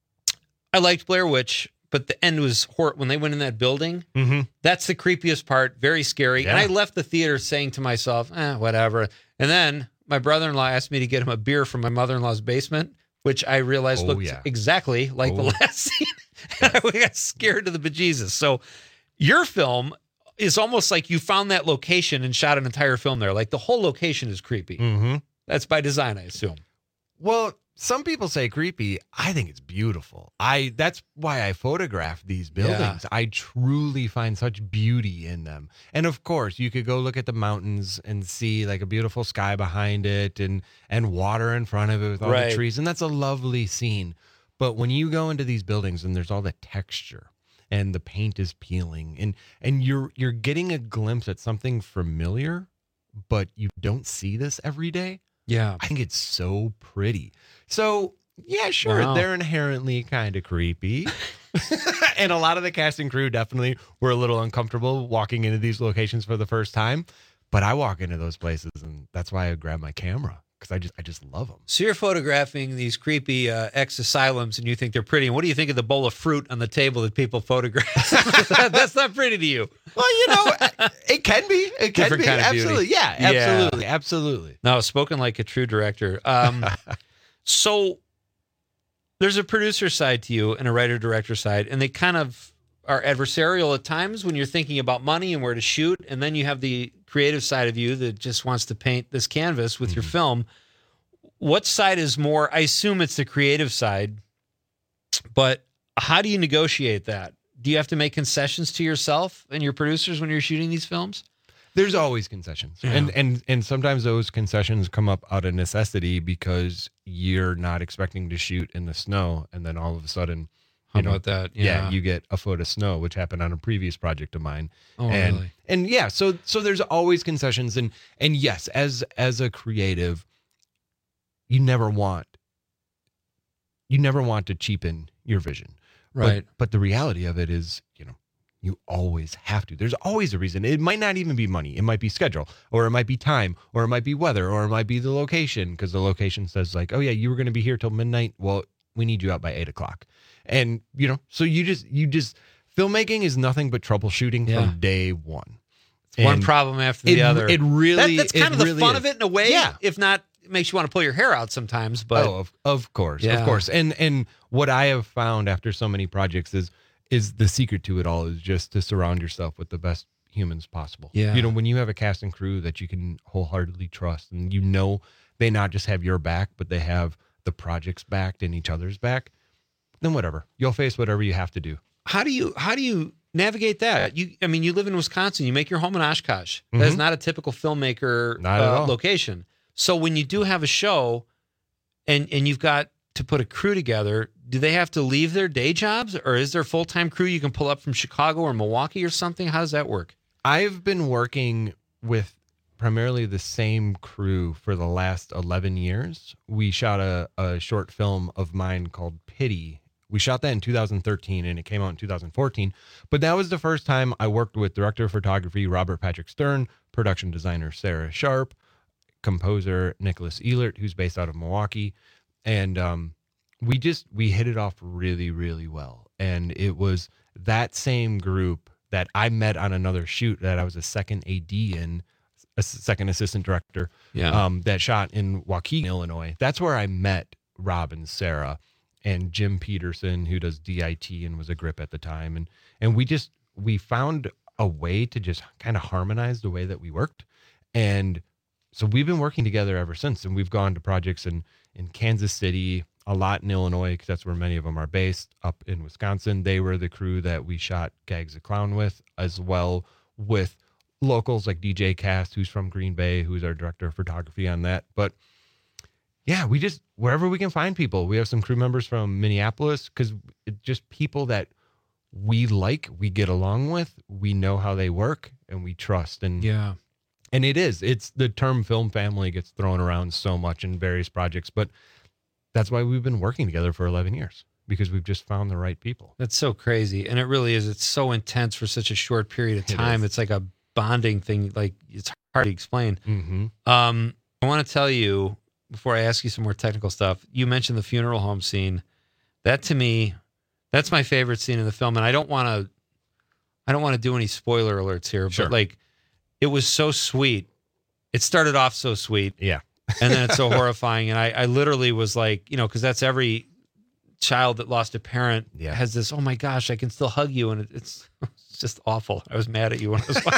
I liked Blair Witch, but the end was horrible. When they went in that building, mm-hmm. that's the creepiest part. Very scary. Yeah. And I left the theater saying to myself, eh, whatever. And then my brother-in-law asked me to get him a beer from my mother-in-law's basement, which I realized Oh, looked yeah. exactly like Oh. the last scene. We got scared to the bejesus. So your film is almost like you found that location and shot an entire film there. Like the whole location is creepy. Mm-hmm. That's by design, I assume. Well, some people say creepy. I think it's beautiful. I that's why I photograph these buildings. Yeah. I truly find such beauty in them. And of course, you could go look at the mountains and see like a beautiful sky behind it and and water in front of it with all Right. the trees, and that's a lovely scene. But when you go into these buildings and there's all the texture and the paint is peeling and and you're you're getting a glimpse at something familiar, but you don't see this every day. Yeah. I think it's so pretty. So, yeah, sure, Wow. they're inherently kind of creepy. And a lot of the cast and crew definitely were a little uncomfortable walking into these locations for the first time. But I walk into those places, and that's why I grab my camera, because I just I just love them. So you're photographing these creepy uh, ex-asylums and you think they're pretty. And what do you think of the bowl of fruit on the table that people photograph? That's not pretty to you. Well, you know, it can be. It can Different be. kind of beauty. Absolutely. Yeah, Yeah. absolutely. Absolutely. No, spoken like a true director. Um, so there's a producer side to you and a writer-director side, and they kind of are adversarial at times when you're thinking about money and where to shoot, and then you have the creative side of you that just wants to paint this canvas with your film. What side is more? I assume it's the creative side, but how do you negotiate that? Do you have to make concessions to yourself and your producers when you're shooting these films? There's always concessions. Yeah. And and and sometimes those concessions come up out of necessity because you're not expecting to shoot in the snow, and then all of a sudden, How you know, about that? Yeah. you get a foot of snow, which happened on a previous project of mine. Oh, and really? and yeah, so so there's always concessions, and and yes, as as a creative, you never want you never want to cheapen your vision. But- Right. But, the reality of it is, you know, you always have to. There's always a reason. It might not even be money. It might be schedule, or it might be time, or it might be weather, or it might be the location, because the location says like, oh yeah, you were going to be here till midnight. Well, we need you out by eight o'clock. And, you know, so you just, you just, filmmaking is nothing but troubleshooting Yeah. from day one. One And problem after the it- other. It really, That- that's it kind of the really fun is. of it in a way. Yeah. If not, it makes you want to pull your hair out sometimes. But oh, of, of course, Yeah. of course. And and what I have found after so many projects is is the secret to it all is just to surround yourself with the best humans possible. Yeah. You know, when you have a cast and crew that you can wholeheartedly trust, and you know they not just have your back, but they have the project's back and each other's back, then whatever. You'll face whatever you have to do. how do you how do you navigate that? You, I mean, you live in Wisconsin. You make your home in Oshkosh. That is Mhm. not a typical filmmaker Not at uh, all. location. So when you do have a show, and and you've got to put a crew together, do they have to leave their day jobs, or is there a full time crew you can pull up from Chicago or Milwaukee or something? How does that work? I've been working with primarily the same crew for the last eleven years. We shot a, a short film of mine called Pity. We shot that in two thousand thirteen and it came out in two thousand fourteen. But that was the first time I worked with director of photography Robert Patrick Stern, production designer Sarah Sharp, composer Nicholas Ehlert, who's based out of Milwaukee. And um, we just, we hit it off really, really well. And it was that same group that I met on another shoot that I was a second A D in, a second assistant director, Yeah. um, that shot in Waukegan, Illinois. That's where I met Rob and Sarah and Jim Peterson, who does D I T and was a grip at the time. And, and we just, we found a way to just kind of harmonize the way that we worked. And so we've been working together ever since. And we've gone to projects in, in Kansas City, a lot in Illinois, because that's where many of them are based. Up in Wisconsin, they were the crew that we shot Gags the Clown with, as well with locals like D J Cast, who's from Green Bay, who's our director of photography on that. But yeah, we just, wherever we can find people. We have some crew members from Minneapolis, because it's just people that we like, we get along with, we know how they work, and we trust. And yeah, and it is, it's the term film family gets thrown around so much in various projects, but that's why we've been working together for eleven years, because we've just found the right people. That's so crazy. And it really is. It's so intense for such a short period of It time. is. It's like a bonding thing. Like, it's hard to explain. Mm-hmm. Um, I want to tell you, before I ask you some more technical stuff, you mentioned the funeral home scene. That, to me, that's my favorite scene in the film. And I don't want to, I don't want to do any spoiler alerts here, Sure. but like, it was so sweet. It started off so sweet. Yeah. And then it's so horrifying. And I, I literally was like, you know, because that's every child that lost a parent Yeah. has this, oh my gosh, I can still hug you. And it, it's, it's just awful. I was mad at you when I was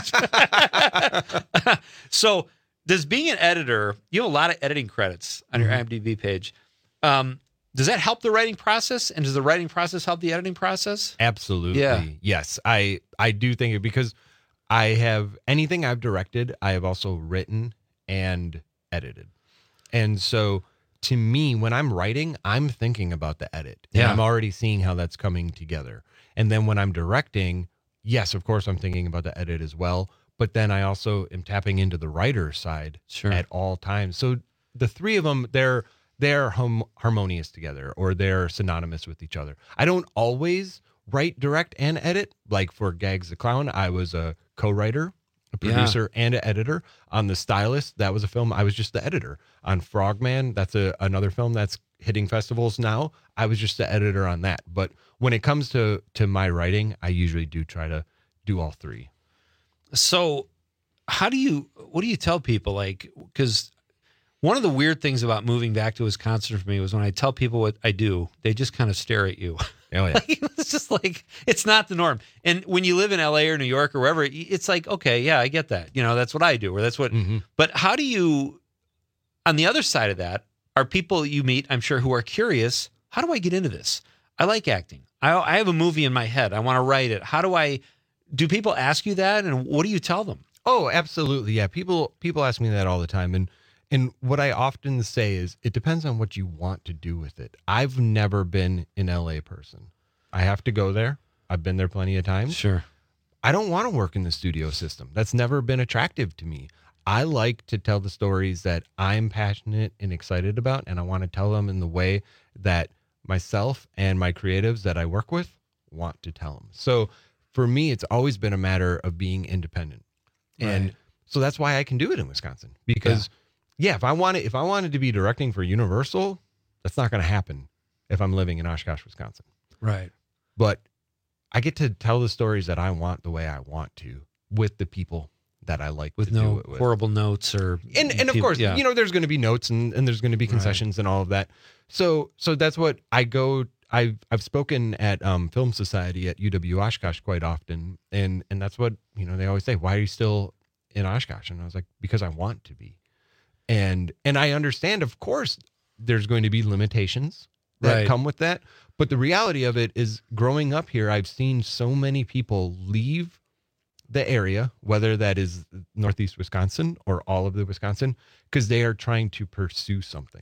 watching. So, does being an editor, you have a lot of editing credits on your Mhm. IMDb page. Um, does that help the writing process? And does the writing process help the editing process? Absolutely. Yeah. Yes. I, I do think it, because I have anything I've directed, I have also written and edited. And so to me, when I'm writing, I'm thinking about the edit. And Yeah. I'm already seeing how that's coming together. And then when I'm directing, yes, of course, I'm thinking about the edit as well. But then I also am tapping into the writer side Sure. at all times. So the three of them, they're they're hum- harmonious together, or they're synonymous with each other. I don't always write, direct, and edit. Like for Gags the Clown, I was a co-writer, a Yeah. producer, and an editor. On The Stylist, that was a film, I was just the editor. On Frogman, that's a, another film that's hitting festivals now, I was just the editor on that. But when it comes to to my writing, I usually do try to do all three. So, how do you, what do you tell people? Like, because one of the weird things about moving back to Wisconsin for me was when I tell people what I do, they just kind of stare at you. Oh, yeah. It's just like, it's not the norm. And when you live in L A or New York or wherever, it's like, okay, yeah, I get that. You know, that's what I do, or that's what, Mm-hmm. but how do you, on the other side of that, are people you meet, I'm sure, who are curious, how do I get into this? I like acting. I, I have a movie in my head. I want to write it. How do I, do people ask you that? And what do you tell them? Oh, absolutely. Yeah. People, people ask me that all the time. And, and what I often say is it depends on what you want to do with it. I've never been an L A person. I have to go there. I've been there plenty of times. Sure. I don't want to work in the studio system. That's never been attractive to me. I like to tell the stories that I'm passionate and excited about, and I want to tell them in the way that myself and my creatives that I work with want to tell them. So for me, it's always been a matter of being independent. And Right. so that's why I can do it in Wisconsin, because yeah, if I wanted, if I wanted to be directing for Universal, that's not going to happen if I'm living in Oshkosh, Wisconsin. Right. But I get to tell the stories that I want the way I want to with the people that I like With to no do it with. horrible notes or And and of people- course, yeah. you know, there's going to be notes and, and there's going to be concessions and all of that. So so that's what I go. I've I've spoken at um, Film Society at U W Oshkosh quite often, and and that's what, you know, they always say. Why are you still in Oshkosh? And I was like, because I want to be. And and I understand, of course, there's going to be limitations that Right. come with that. But the reality of it is, growing up here, I've seen so many people leave the area, whether that is Northeast Wisconsin or all of the Wisconsin, because they are trying to pursue something.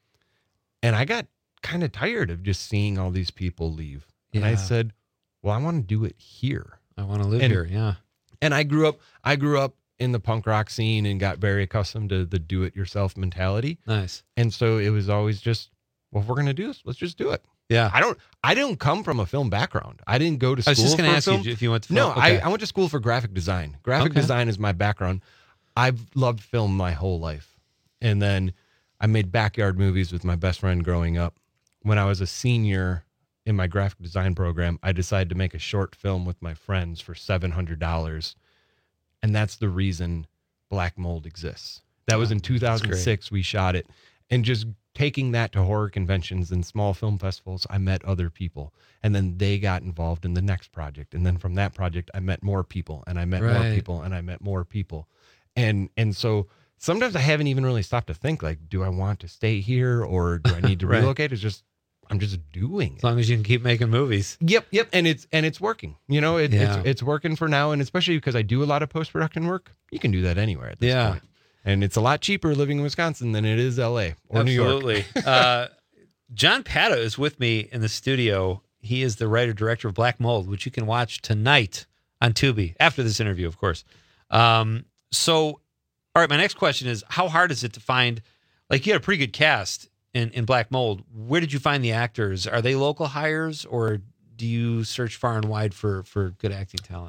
And I got kind of tired of just seeing all these people leave. And I Yeah. said, well, I want to do it here. I want to live And- here. Yeah. And I grew up, I grew up in the punk rock scene and got very accustomed to the do it yourself mentality. Nice. And so it was always just, well, if we're going to do this, let's just do it. Yeah. I don't, I don't come from a film background. I didn't go to school. I was just going for to ask film. you if you went to No, film. Okay. I, I went to school for graphic design. Graphic Okay. design is my background. I've loved film my whole life. And then I made backyard movies with my best friend growing up. When I was a senior in my graphic design program, I decided to make a short film with my friends for seven hundred dollars. And that's the reason Black Mold exists. That was in two thousand six. We shot it. And just taking that to horror conventions and small film festivals, I met other people. And then they got involved in the next project. And then from that project, I met more people. And I met more Right. people. And I met more people. And and so sometimes I haven't even really stopped to think, like, do I want to stay here or do I need to Right. relocate? It's just, I'm just doing it. As long as you can keep making movies. Yep, yep, and it's and it's working. You know, it, Yeah. it's it's working for now, and especially because I do a lot of post production work. You can do that anywhere at this Yeah. point, and it's a lot cheaper living in Wisconsin than it is L A or New York. Absolutely. uh, John Pata is with me in the studio. He is the writer director of Black Mold, which you can watch tonight on Tubi after this interview, of course. Um, so, all right, my next question is: how hard is it to find? Like, you had a pretty good cast in, in Black Mold. Where did you find the actors? Are they local hires, or do you search far and wide for for good acting talent?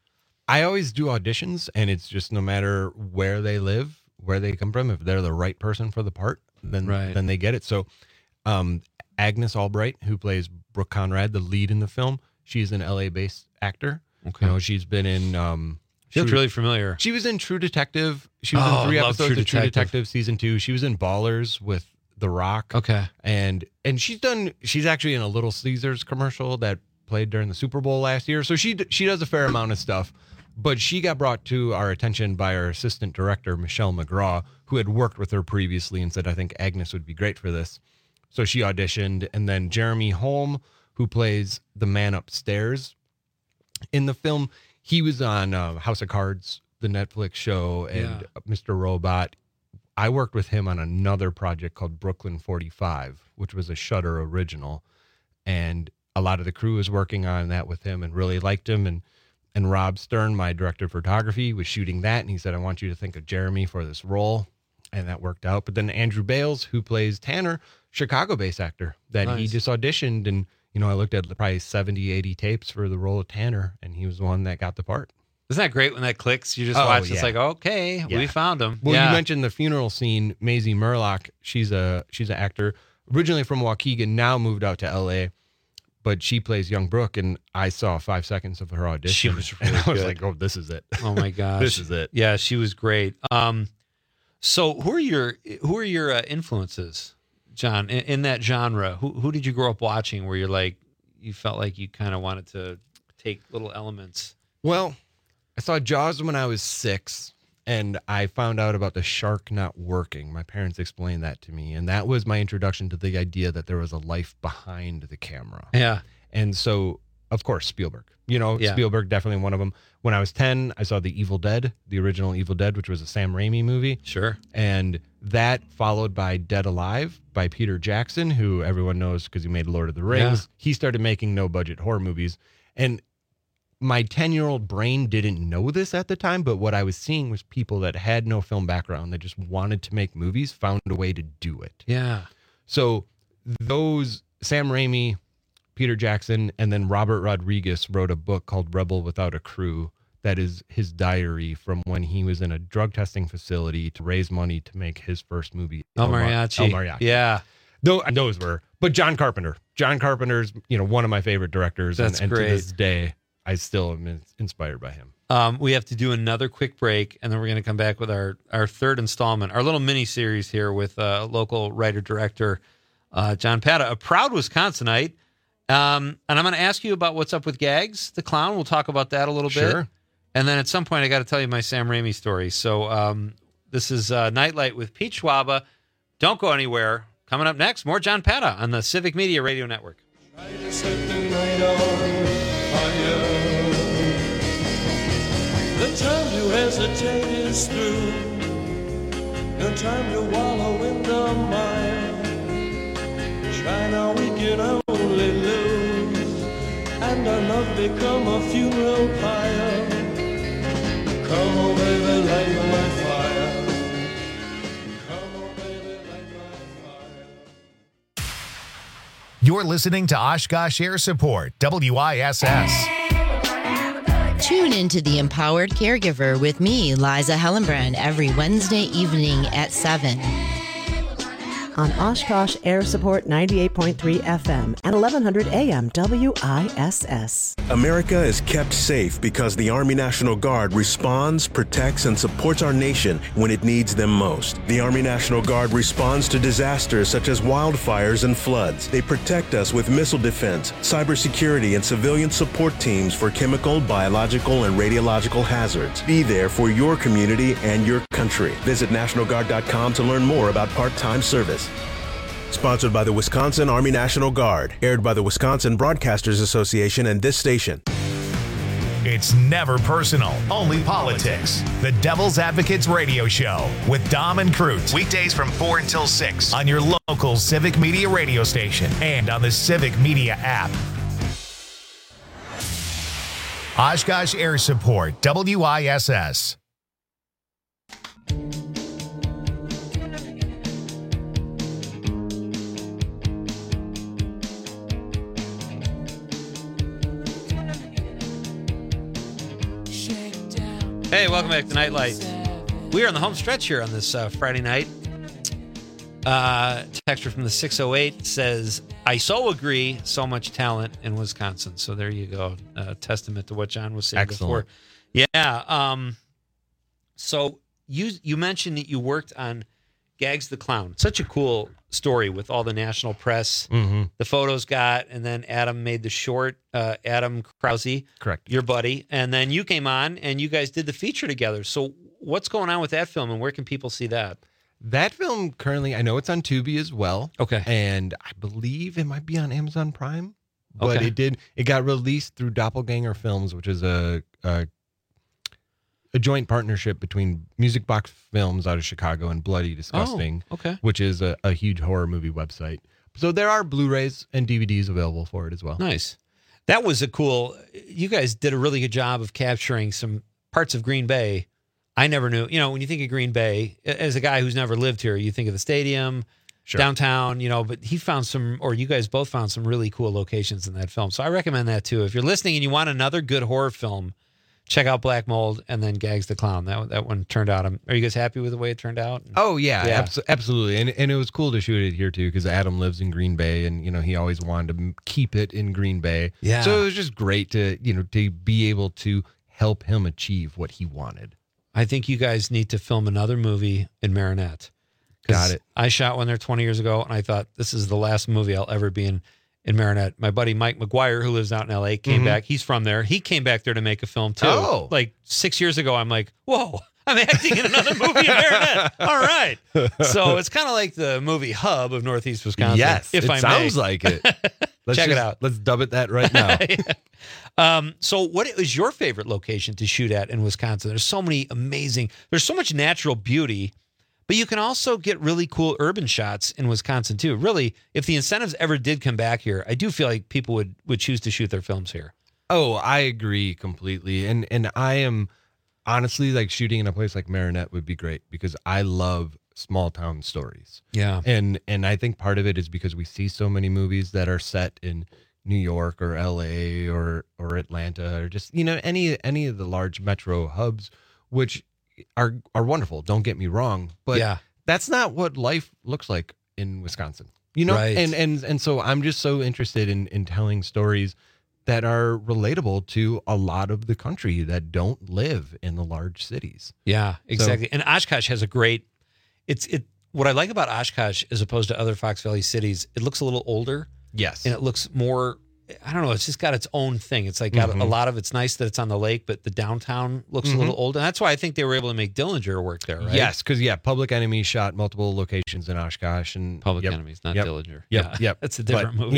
I always do auditions, and it's just no matter where they live, where they come from, if they're the right person for the part, then Right. then they get it. So, um, Agnes Albright, who plays Brooke Conrad, the lead in the film, she's an L A-based actor. Okay. You know, she's been in. Um, She looks was- really familiar. She was in True Detective. She was Oh, in three I love episodes True of True Detective. Detective season two. She was in Ballers with The Rock. Okay. And and she's done. She's actually in a Little Caesars commercial that played during the Super Bowl last year. So she d- she does a fair amount of stuff. But she got brought to our attention by our assistant director, Michelle McGraw, who had worked with her previously and said, I think Agnes would be great for this. So she auditioned. And then Jeremy Holm, who plays the man upstairs in the film, he was on uh, House of Cards, the Netflix show, and Yeah. Mister Robot. I worked with him on another project called Brooklyn forty-five, which was a Shudder original. And a lot of the crew was working on that with him and really liked him. And and Rob Stern, my director of photography, was shooting that. And he said, I want you to think of Jeremy for this role. And that worked out. But then Andrew Bales, who plays Tanner, Chicago-based actor, that he Nice. just auditioned. And, you know, I looked at probably seventy, eighty tapes for the role of Tanner, and he was the one that got the part. Isn't that great when that clicks? You just Oh, watch. yeah. It's like, okay, Yeah. we found him. Well, yeah. you mentioned the funeral scene. Maisie Murlock, she's a she's an actor originally from Waukegan, now moved out to L A, but she plays young Brooke, and I saw five seconds of her audition. She was really and I was good. like, oh, this is it. Oh my gosh, This is it. Yeah, she was great. Um, so who are your who are your uh, influences, John, in, in that genre? Who who did you grow up watching where you're like you felt like you kind of wanted to take little elements? Well, I saw Jaws when I was six, and I found out about the shark not working. My parents explained that to me, and that was my introduction to the idea that there was a life behind the camera. Yeah. And so, of course, Spielberg. You know, Yeah. Spielberg, definitely one of them. When I was ten, I saw The Evil Dead, the original Evil Dead, which was a Sam Raimi movie. Sure. And that followed by Dead Alive by Peter Jackson, who everyone knows because he made Lord of the Rings. Yeah. He started making no-budget horror movies. And my ten-year-old brain didn't know this at the time, but what I was seeing was people that had no film background that just wanted to make movies found a way to do it. Yeah. So those, Sam Raimi, Peter Jackson, and then Robert Rodriguez wrote a book called Rebel Without a Crew that is his diary from when he was in a drug testing facility to raise money to make his first movie. El Mar- Mariachi. El Mariachi. Yeah. Those, those were, but John Carpenter. John Carpenter's, you know, one of my favorite directors. That's and, and great. to this day, I still am in- inspired by him. Um, we have to do another quick break, and then we're going to come back with our, our third installment, our little mini series here with uh, local writer director uh, John Pata, a proud Wisconsinite. Um, and I'm going to ask you about what's up with Gags, the clown. We'll talk about that a little bit. Sure. And then at some point, I got to tell you my Sam Raimi story. So um, this is uh, Nightlight with Pete Schwaba. Don't go anywhere. Coming up next, more John Pata on the Civic Media Radio Network. The time to hesitate is through. No time to wallow in the mire. Try now, we can only lose. And our love become a funeral pyre. Come on, baby, light my fire. Come on, baby, light my fire. You're listening to Oshkosh Air Support, W I S S. Tune into The Empowered Caregiver with me, Liza Hellenbrand, every Wednesday evening at seven. on Oshkosh Air Support ninety-eight point three F M and eleven hundred A M W I S S. America is kept safe because the Army National Guard responds, protects, and supports our nation when it needs them most. The Army National Guard responds to disasters such as wildfires and floods. They protect us with missile defense, cybersecurity, and civilian support teams for chemical, biological, and radiological hazards. Be there for your community and your country. Visit National Guard dot com to learn more about part-time service. Sponsored by the Wisconsin Army National Guard. Aired by the Wisconsin Broadcasters Association and this station. It's never personal, only politics. The Devil's Advocates Radio Show with Dom and Cruz. Weekdays from four until six on your local Civic Media radio station and on the Civic Media app. Oshkosh Air Support, W I S S. Hey, welcome back to Nightlight. We are on the home stretch here on this uh, Friday night. Uh, texter from the six oh eight says, I so agree, so much talent in Wisconsin. So there you go. Uh, testament to what John was saying Excellent. before. Yeah. Um, so you you mentioned that you worked on Gags the Clown. Such a cool story with all the national press. Mm-hmm. The photos got, and then Adam made the short, uh, Adam Krause. Correct. Your buddy. And then you came on and you guys did the feature together. So what's going on with that film and where can people see that? That film currently, I know it's on Tubi as well. Okay. And I believe it might be on Amazon Prime. But Okay. it did, it got released through Doppelganger Films, which is a, a a joint partnership between Music Box Films out of Chicago and Bloody Disgusting, Oh, okay. which is a, a huge horror movie website. So there are Blu-rays and D V Ds available for it as well. Nice. That was a cool, you guys did a really good job of capturing some parts of Green Bay. I never knew, you know, when you think of Green Bay, as a guy who's never lived here, you think of the stadium, Sure. downtown, you know, but he found some, or you guys both found some really cool locations in that film. So I recommend that too. If you're listening and you want another good horror film, check out Black Mold and then Gags the Clown. That that one turned out. Are you guys happy with the way it turned out? Oh yeah, Yeah. abso- absolutely, and and it was cool to shoot it here too because Adam lives in Green Bay, and you know he always wanted to m- keep it in Green Bay. Yeah. So it was just great to you know to be able to help him achieve what he wanted. I think you guys need to film another movie in Marinette. 'Cause Got it. I shot one there twenty years ago, and I thought this is the last movie I'll ever be in in Marinette. My buddy Mike McGuire, who lives out in L A, came Mhm. back. He's from there. He came back there to make a film too. Oh. Like six years ago, I'm like, whoa, I'm acting in another movie in Marinette. All right. So it's kind of like the movie hub of Northeast Wisconsin. Yes, if it I sounds may. like it. Let's Check it just- out. Let's dub it that right now. Um, so what is your favorite location to shoot at in Wisconsin? There's so many amazing, there's so much natural beauty, but you can also get really cool urban shots in Wisconsin too. Really, if the incentives ever did come back here, I do feel like people would, would choose to shoot their films here. Oh, I agree completely. And and I am honestly like shooting in a place like Marinette would be great because I love small town stories. Yeah. And and I think part of it is because we see so many movies that are set in New York or L A or or Atlanta or just, you know, any any of the large metro hubs, which are are wonderful. Don't get me wrong, but Yeah. that's not what life looks like in Wisconsin. You know, Right. and and and so I'm just so interested in in telling stories that are relatable to a lot of the country that don't live in the large cities. Yeah, exactly. And Oshkosh has a great, it's, it, what I like about Oshkosh as opposed to other Fox Valley cities, it looks a little older. Yes. And it looks more, I don't know, it's just got its own thing. It's like got Mhm. a lot of, it's nice that it's on the lake, but the downtown looks a little Mhm. old. And that's why I think they were able to make Dillinger work there, right? Yes, because yeah, Public Enemy shot multiple locations in Oshkosh and Public yep, Enemies, not yep, Dillinger. Yep, Yeah, yep. that's a different But, movie.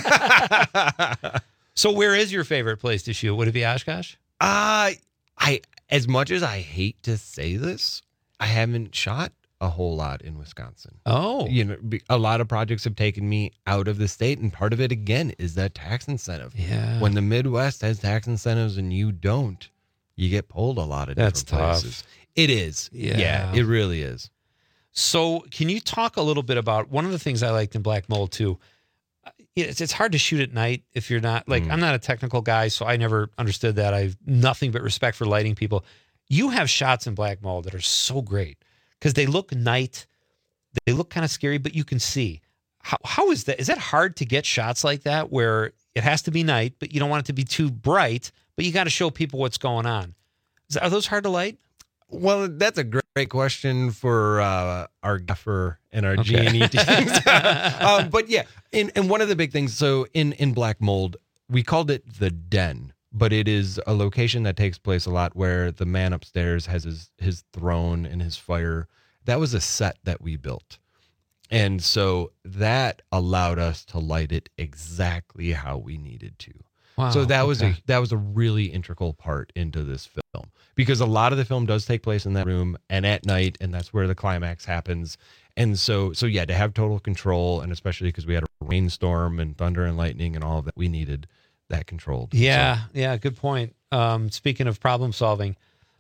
Yeah. So where is your favorite place to shoot? Would it be Oshkosh? Uh, I as much as I hate to say this, I haven't shot a whole lot in Wisconsin. Oh. You know, be- a lot of projects have taken me out of the state, and part of it again is that tax incentive. Yeah. When the Midwest has tax incentives and you don't, you get pulled a lot of That's different tough. places. It is. Yeah. yeah, it really is. So can you talk a little bit about one of the things I liked in Black Mold too? uh, It's, it's hard to shoot at night if you're not like, Mm. I'm not a technical guy, so I never understood that. I have nothing but respect for lighting people. You have shots in Black Mold that are so great because they look night They look kind of scary, but you can see. How How is that? Is that hard to get shots like that where it has to be night, but you don't want it to be too bright, but you got to show people what's going on? Is, are those hard to light? Well, that's a great question for uh, our gaffer and our Okay. G and E teams. um, but yeah, and, and one of the big things, so in, in Black Mold, we called it the Den, but it is a location that takes place a lot where the man upstairs has his, his throne and his fire. That was a set that we built. And so that allowed us to light it exactly how we needed to. Wow, so that was okay. a that was a really integral part into this film, because a lot of the film does take place in that room and at night, and that's where the climax happens. And so so yeah, to have total control, and especially because we had a rainstorm and thunder and lightning and all of that, we needed that controlled. Yeah, So- yeah, good point. Um, speaking of problem solving,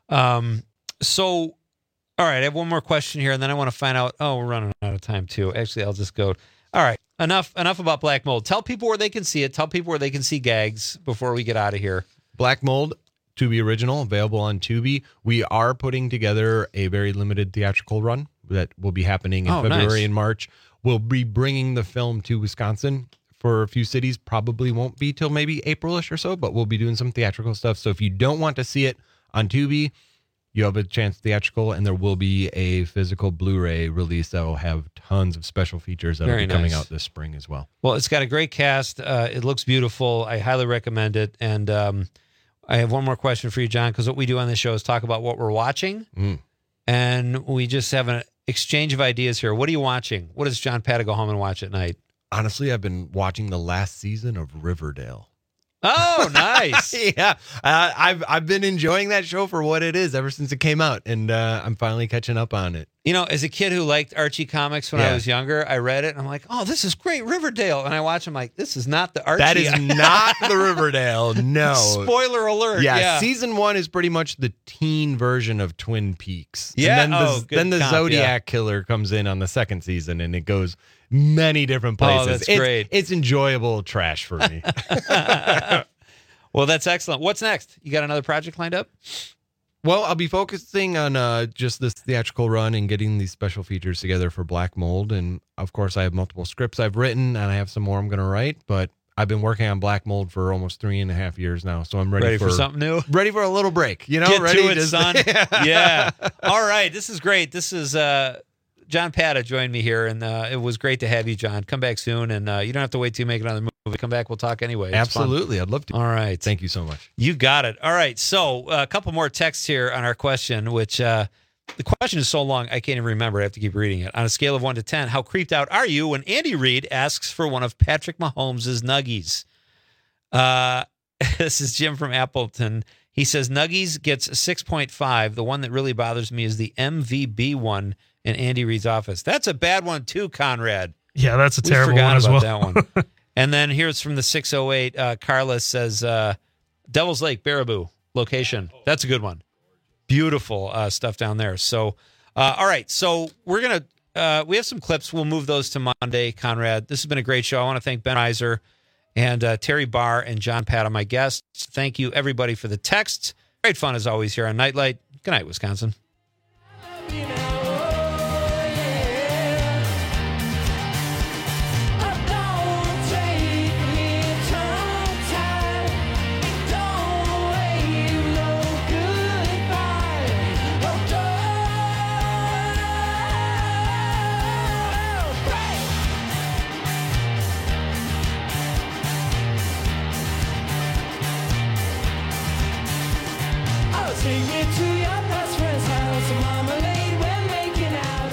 um, so all right, I have one more question here, and then I want to find out. Oh, we're running out of time too. Actually, I'll just go. All right, enough enough about Black Mold. Tell people where they can see it. Tell people where they can see Gags before we get out of here. Black Mold, Tubi Original, available on Tubi. We are putting together a very limited theatrical run that will be happening in Oh, February nice. and March. We'll be bringing the film to Wisconsin for a few cities. Probably won't be till maybe April-ish or so, but we'll be doing some theatrical stuff. So if you don't want to see it on Tubi, you have a chance theatrical, and there will be a physical Blu-ray release that will have tons of special features that will Very be coming nice. out this spring as well. Well, it's got a great cast. Uh, it looks beautiful. I highly recommend it. And um, I have one more question for you, John, because what we do on this show is talk about what we're watching. Mm. And we just have an exchange of ideas here. What are you watching? What does John Pata go home and watch at night? Honestly, I've been watching the last season of Riverdale. Oh, nice. yeah, uh, I've I've been enjoying that show for what it is ever since it came out, and uh, I'm finally catching up on it. You know, as a kid who liked Archie comics when I Yeah. was younger, I read it and I'm like, oh, this is great, Riverdale. And I watch them like, this is not the Archie. That is not the Riverdale. No. Spoiler alert. Yeah, Yeah. season one is pretty much the teen version of Twin Peaks. Yeah, And then the, oh, good then the comp, Zodiac Killer comes in on the second season, and it goes many different Oh, places. that's it's, great. It's enjoyable trash for me. Well, that's excellent. What's next? You got another project lined up? Well, I'll be focusing on uh, just this theatrical run and getting these special features together for Black Mold. And of course, I have multiple scripts I've written, and I have some more I'm going to write. But I've been working on Black Mold for almost three and a half years now, so I'm ready, Ready for something new? Ready for a little break. You know, Get ready to it, son. Yeah. All right. This is great. This is uh, John Pata joined me here, and uh, it was great to have you, John. Come back soon, and uh, you don't have to wait till you make another movie. Come back. We'll talk anyway. It's fun. Absolutely. I'd love to. All right. Thank you so much. You got it. All right. So uh, a couple more texts here on our question, which uh, the question is so long, I can't even remember. I have to keep reading it. On a scale of one to ten, how creeped out are you when Andy Reid asks for one of Patrick Mahomes' Nuggies? Uh, this is Jim from Appleton. He says Nuggies gets six point five. The one that really bothers me is the M V B one in Andy Reid's office. That's a bad one too, Conrad. Yeah, that's a We terrible forgot one as about well. that one. And then here's from the six oh eight. Uh, Carla says, uh, Devil's Lake, Baraboo location. That's a good one. Beautiful uh, stuff down there. So, uh, all right. So we're going to, uh, we have some clips. We'll move those to Monday, Conrad. This has been a great show. I want to thank Ben Reiser and uh, Terry Barr and John Pata, my guests. Thank you, everybody, for the texts. Great fun as always here on Nightlight. Good night, Wisconsin. Take me to your best friend's house, marmalade, we're making out.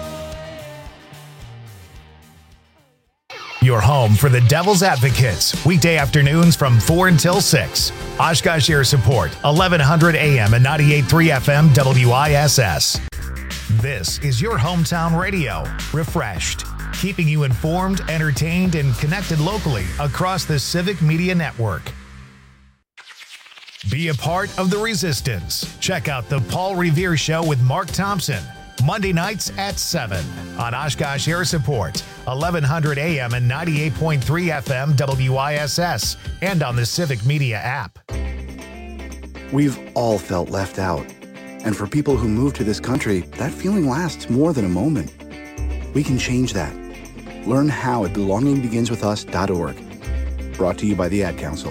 Your home for the Devil's Advocates, weekday afternoons from four until six. Oshkosh Air Support, eleven hundred A M and ninety-eight point three F M W I S S. This is your hometown radio, refreshed, keeping you informed, entertained, and connected locally across the Civic Media Network. Be a part of the resistance. Check out the Paul Revere Show with Mark Thompson, Monday nights at seven on Oshkosh Air Support, eleven hundred A M and ninety-eight point three F M W I S S, and on the Civic Media app. We've all felt left out. And for people who move to this country, that feeling lasts more than a moment. We can change that. Learn how at belonging begins with us dot org. Brought to you by the Ad Council.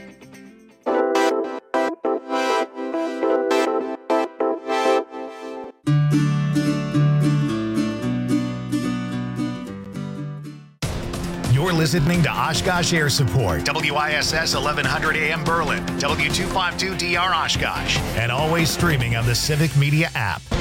You're listening to Oshkosh Air Support, W I S S eleven hundred A M Berlin, W two fifty-two D R Oshkosh, and always streaming on the Civic Media app.